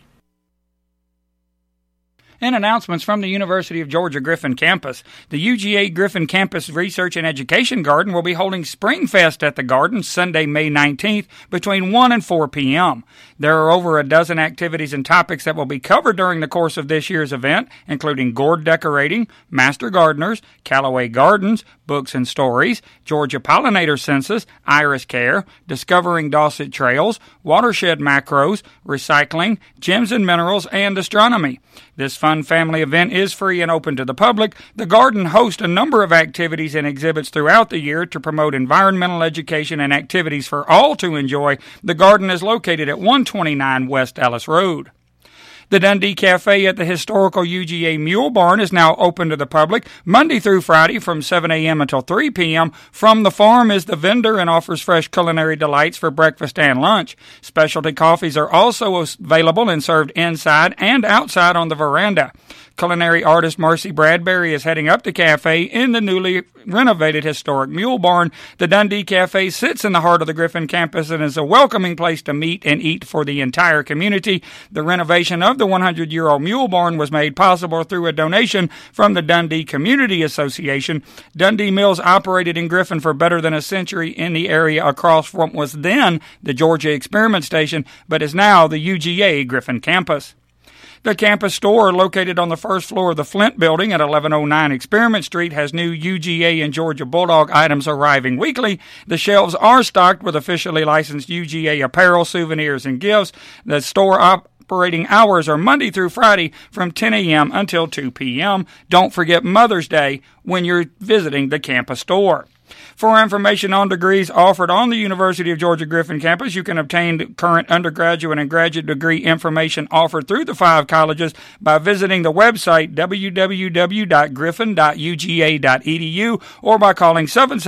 And announcements from the University of Georgia Griffin campus. The UGA Griffin Campus Research and Education Garden will be holding Spring Fest at the Garden Sunday, May 19th between 1 and 4 p.m. There are over a dozen activities and topics that will be covered during the course of this year's event, including gourd decorating, master gardeners, Callaway Gardens, books and stories, Georgia pollinator census, iris care, discovering Dawson trails, watershed macros, recycling, gems and minerals, and astronomy. This fun family event is free and open to the public. The garden hosts a number of activities and exhibits throughout the year to promote environmental education and activities for all to enjoy. The garden is located at 129 West Ellis Road. The Dundee Cafe at the historical UGA Mule Barn is now open to the public Monday through Friday from 7 a.m. until 3 p.m. From the Farm is the vendor and offers fresh culinary delights for breakfast and lunch. Specialty coffees are also available and served inside and outside on the veranda. Culinary artist Marcy Bradbury is heading up the cafe in the newly renovated historic Mule Barn. The Dundee Cafe sits in the heart of the Griffin campus and is a welcoming place to meet and eat for the entire community. The renovation of the 100-year-old Mule Barn was made possible through a donation from the Dundee Community Association. Dundee Mills operated in Griffin for better than a century in the area across from what was then the Georgia Experiment Station, but is now the UGA Griffin campus. The campus store, located on the first floor of the Flint Building at 1109 Experiment Street, has new UGA and Georgia Bulldog items arriving weekly. The shelves are stocked with officially licensed UGA apparel, souvenirs, and gifts. The store operating hours are Monday through Friday from 10 a.m. until 2 p.m. Don't forget Mother's Day when you're visiting the campus store. For information on degrees offered on the University of Georgia Griffin campus, you can obtain current undergraduate and graduate degree information offered through the 5 colleges by visiting the website www.griffin.uga.edu or by calling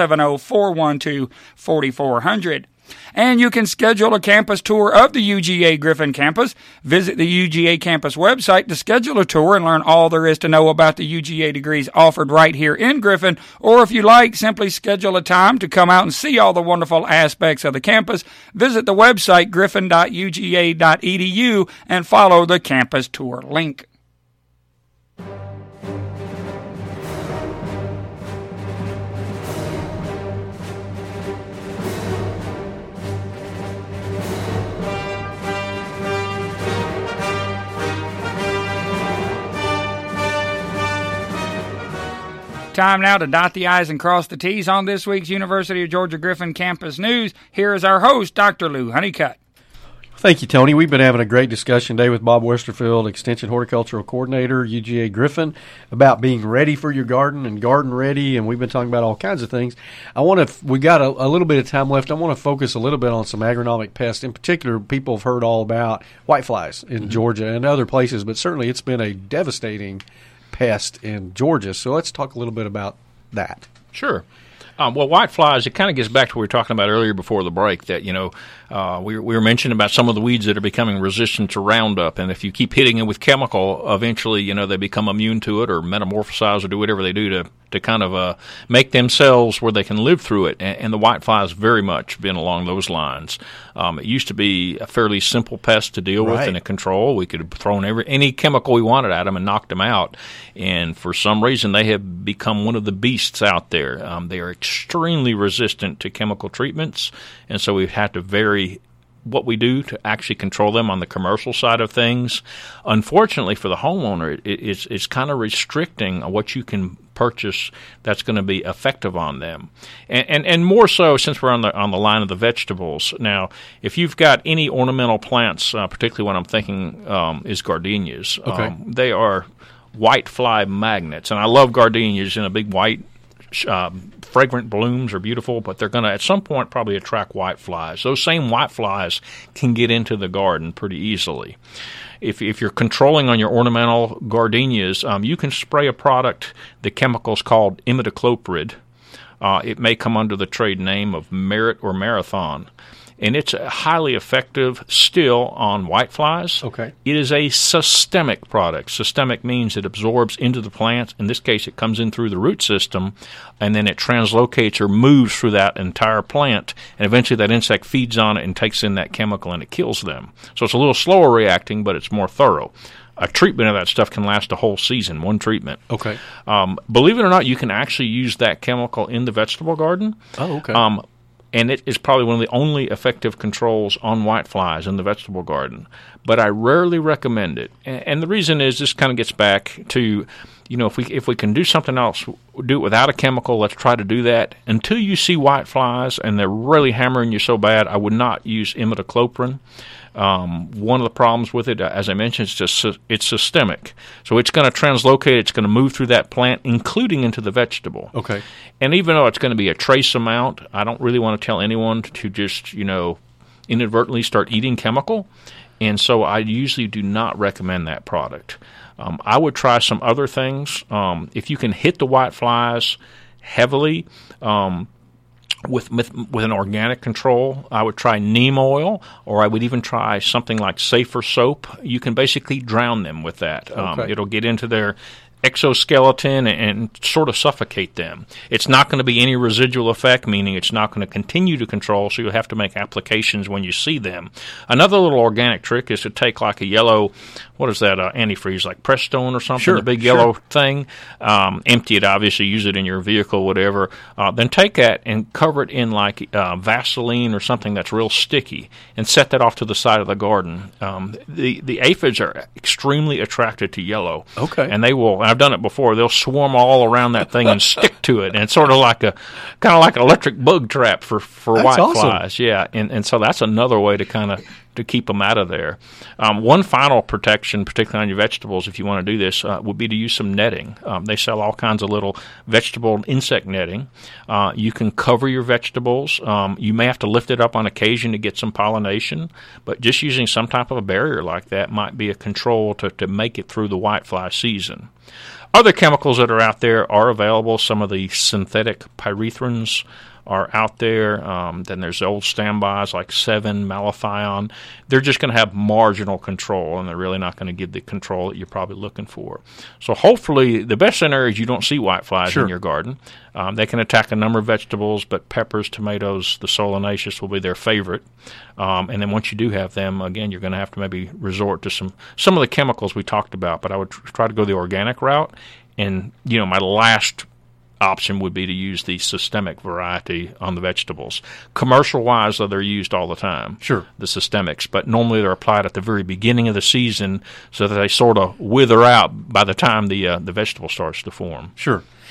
770-412-4400. And you can schedule a campus tour of the UGA Griffin campus. Visit the UGA campus website to schedule a tour and learn all there is to know about the UGA degrees offered right here in Griffin. Or if you like, simply schedule a time to come out and see all the wonderful aspects of the campus. Visit the website griffin.uga.edu and follow the campus tour link. Time now to dot the I's and cross the T's on this week's University of Georgia Griffin Campus News. Here is our host, Dr. Lou Honeycutt. Thank you, Tony. We've been having a great discussion today with Bob Westerfield, Extension Horticultural Coordinator, UGA Griffin, about being ready for your garden and garden ready, and we've been talking about all kinds of things. We got a little bit of time left. I want to focus a little bit on some agronomic pests. In particular, people have heard all about whiteflies in Georgia and other places, but certainly it's been a devastating pest in Georgia. So let's talk a little bit about that. Sure. Well, whiteflies, it kind of gets back to what we were talking about earlier before the break, that, we were mentioning about some of the weeds that are becoming resistant to Roundup, and if you keep hitting it with chemical, eventually, they become immune to it or metamorphosize or do whatever they do to kind of make themselves where they can live through it, and the whiteflies very much been along those lines. It used to be a fairly simple pest to deal with and to control. We could have thrown any chemical we wanted at them and knocked them out, and for some reason they have become one of the beasts out there. They are extremely resistant to chemical treatments, and so we've had to vary what we do to actually control them on the commercial side of things. Unfortunately for the homeowner, it's kind of restricting what you can purchase that's going to be effective on them, and more so since we're on the line of the vegetables. Now, if you've got any ornamental plants, particularly what I'm thinking is gardenias, they are whitefly magnets, and I love gardenias in a big white. Fragrant blooms are beautiful, but they're going to at some point probably attract whiteflies. Those same whiteflies can get into the garden pretty easily. If you're controlling on your ornamental gardenias, you can spray a product. The chemical's called imidacloprid. It may come under the trade name of Merit or Marathon. And it's highly effective still on whiteflies. Okay. It is a systemic product. Systemic means it absorbs into the plant. In this case, it comes in through the root system, and then it translocates or moves through that entire plant, and eventually that insect feeds on it and takes in that chemical, and it kills them. So it's a little slower reacting, but it's more thorough. A treatment of that stuff can last a whole season, one treatment. Okay. Believe it or not, you can actually use that chemical in the vegetable garden. Oh, okay. And it is probably one of the only effective controls on whiteflies in the vegetable garden. But I rarely recommend it. And the reason is this kind of gets back to, if we can do something else, do it without a chemical, let's try to do that. Until you see whiteflies and they're really hammering you so bad, I would not use imidacloprid. One of the problems with it, as I mentioned, it's systemic. So it's going to translocate, it's going to move through that plant, including into the vegetable. Okay. And even though it's going to be a trace amount, I don't really want to tell anyone to just, inadvertently start eating chemical. And so I usually do not recommend that product. I would try some other things. If you can hit the whiteflies heavily, with an organic control, I would try neem oil, or I would even try something like Safer soap. You can basically drown them with that. It'll get into their exoskeleton and sort of suffocate them. It's not going to be any residual effect, meaning it's not going to continue to control, so you'll have to make applications when you see them. Another little organic trick is to take like a yellow, antifreeze, like Prestone or something, the big yellow thing, empty it, obviously, use it in your vehicle, whatever, then take that and cover it in like Vaseline or something that's real sticky and set that off to the side of the garden. The aphids are extremely attracted to yellow. Okay. And they will, I've done it before, they'll swarm all around that thing and stick to it. And it's sort of like an electric bug trap for whiteflies. Awesome. Yeah. And so that's another way to keep them out of there. One final protection, particularly on your vegetables, if you want to do this, would be to use some netting. They sell all kinds of little vegetable insect netting. You can cover your vegetables. You may have to lift it up on occasion to get some pollination, but just using some type of a barrier like that might be a control to make it through the whitefly season. Other chemicals that are out there are available. Some of the synthetic pyrethrins are out there. Then there's old standbys like Sevin, Malathion. They're just going to have marginal control, and they're really not going to give the control that you're probably looking for. So hopefully the best scenario is you don't see whiteflies in your garden. They can attack a number of vegetables, but peppers, tomatoes, the solanaceous will be their favorite. And then once you do have them, again, you're going to have to maybe resort to some of the chemicals we talked about, but I would try to go the organic route. And, my last option would be to use the systemic variety on the vegetables. Commercial-wise, though, they're used all the time, the systemics, but normally they're applied at the very beginning of the season so that they sort of wither out by the time the vegetable starts to form. Sure.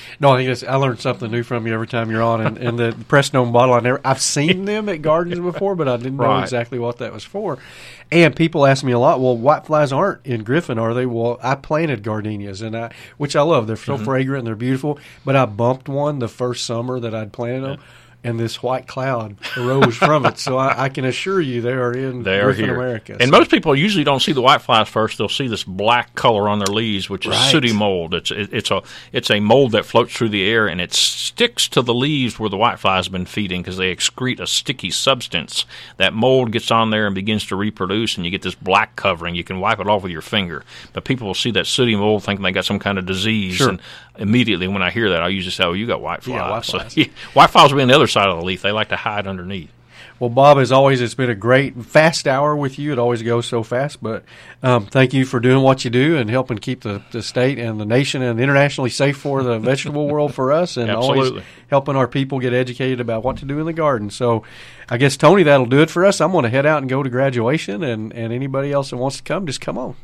No, I think I learned something new from you every time you're on. And the Prestone bottle, I've seen them at gardens before, but I didn't know exactly what that was for. And people ask me a lot, well, whiteflies aren't in Griffin, are they? Well, I planted gardenias, which I love. They're so fragrant and they're beautiful. But I bumped one the first summer that I'd planted them. And this white cloud arose from it. So I can assure you they are in Griffin, America. And most people usually don't see the whiteflies first. They'll see this black color on their leaves, which is sooty mold. It's a mold that floats through the air, and it sticks to the leaves where the whiteflies have been feeding because they excrete a sticky substance. That mold gets on there and begins to reproduce, and you get this black covering. You can wipe it off with your finger. But people will see that sooty mold thinking they got some kind of disease. Sure. And immediately when I hear that, I usually say, oh, you got whiteflies. Yeah, whiteflies. So, whiteflies will be on the other side of the leaf. They like to hide underneath. Well, Bob, as always, it's been a great, fast hour with you. It always goes so fast, but thank you for doing what you do and helping keep the state and the nation and internationally safe for the vegetable world for us, and always helping our people get educated about what to do in the garden. So I guess, Tony, that'll do it for us. I'm going to head out and go to graduation, and anybody else that wants to come, just come on.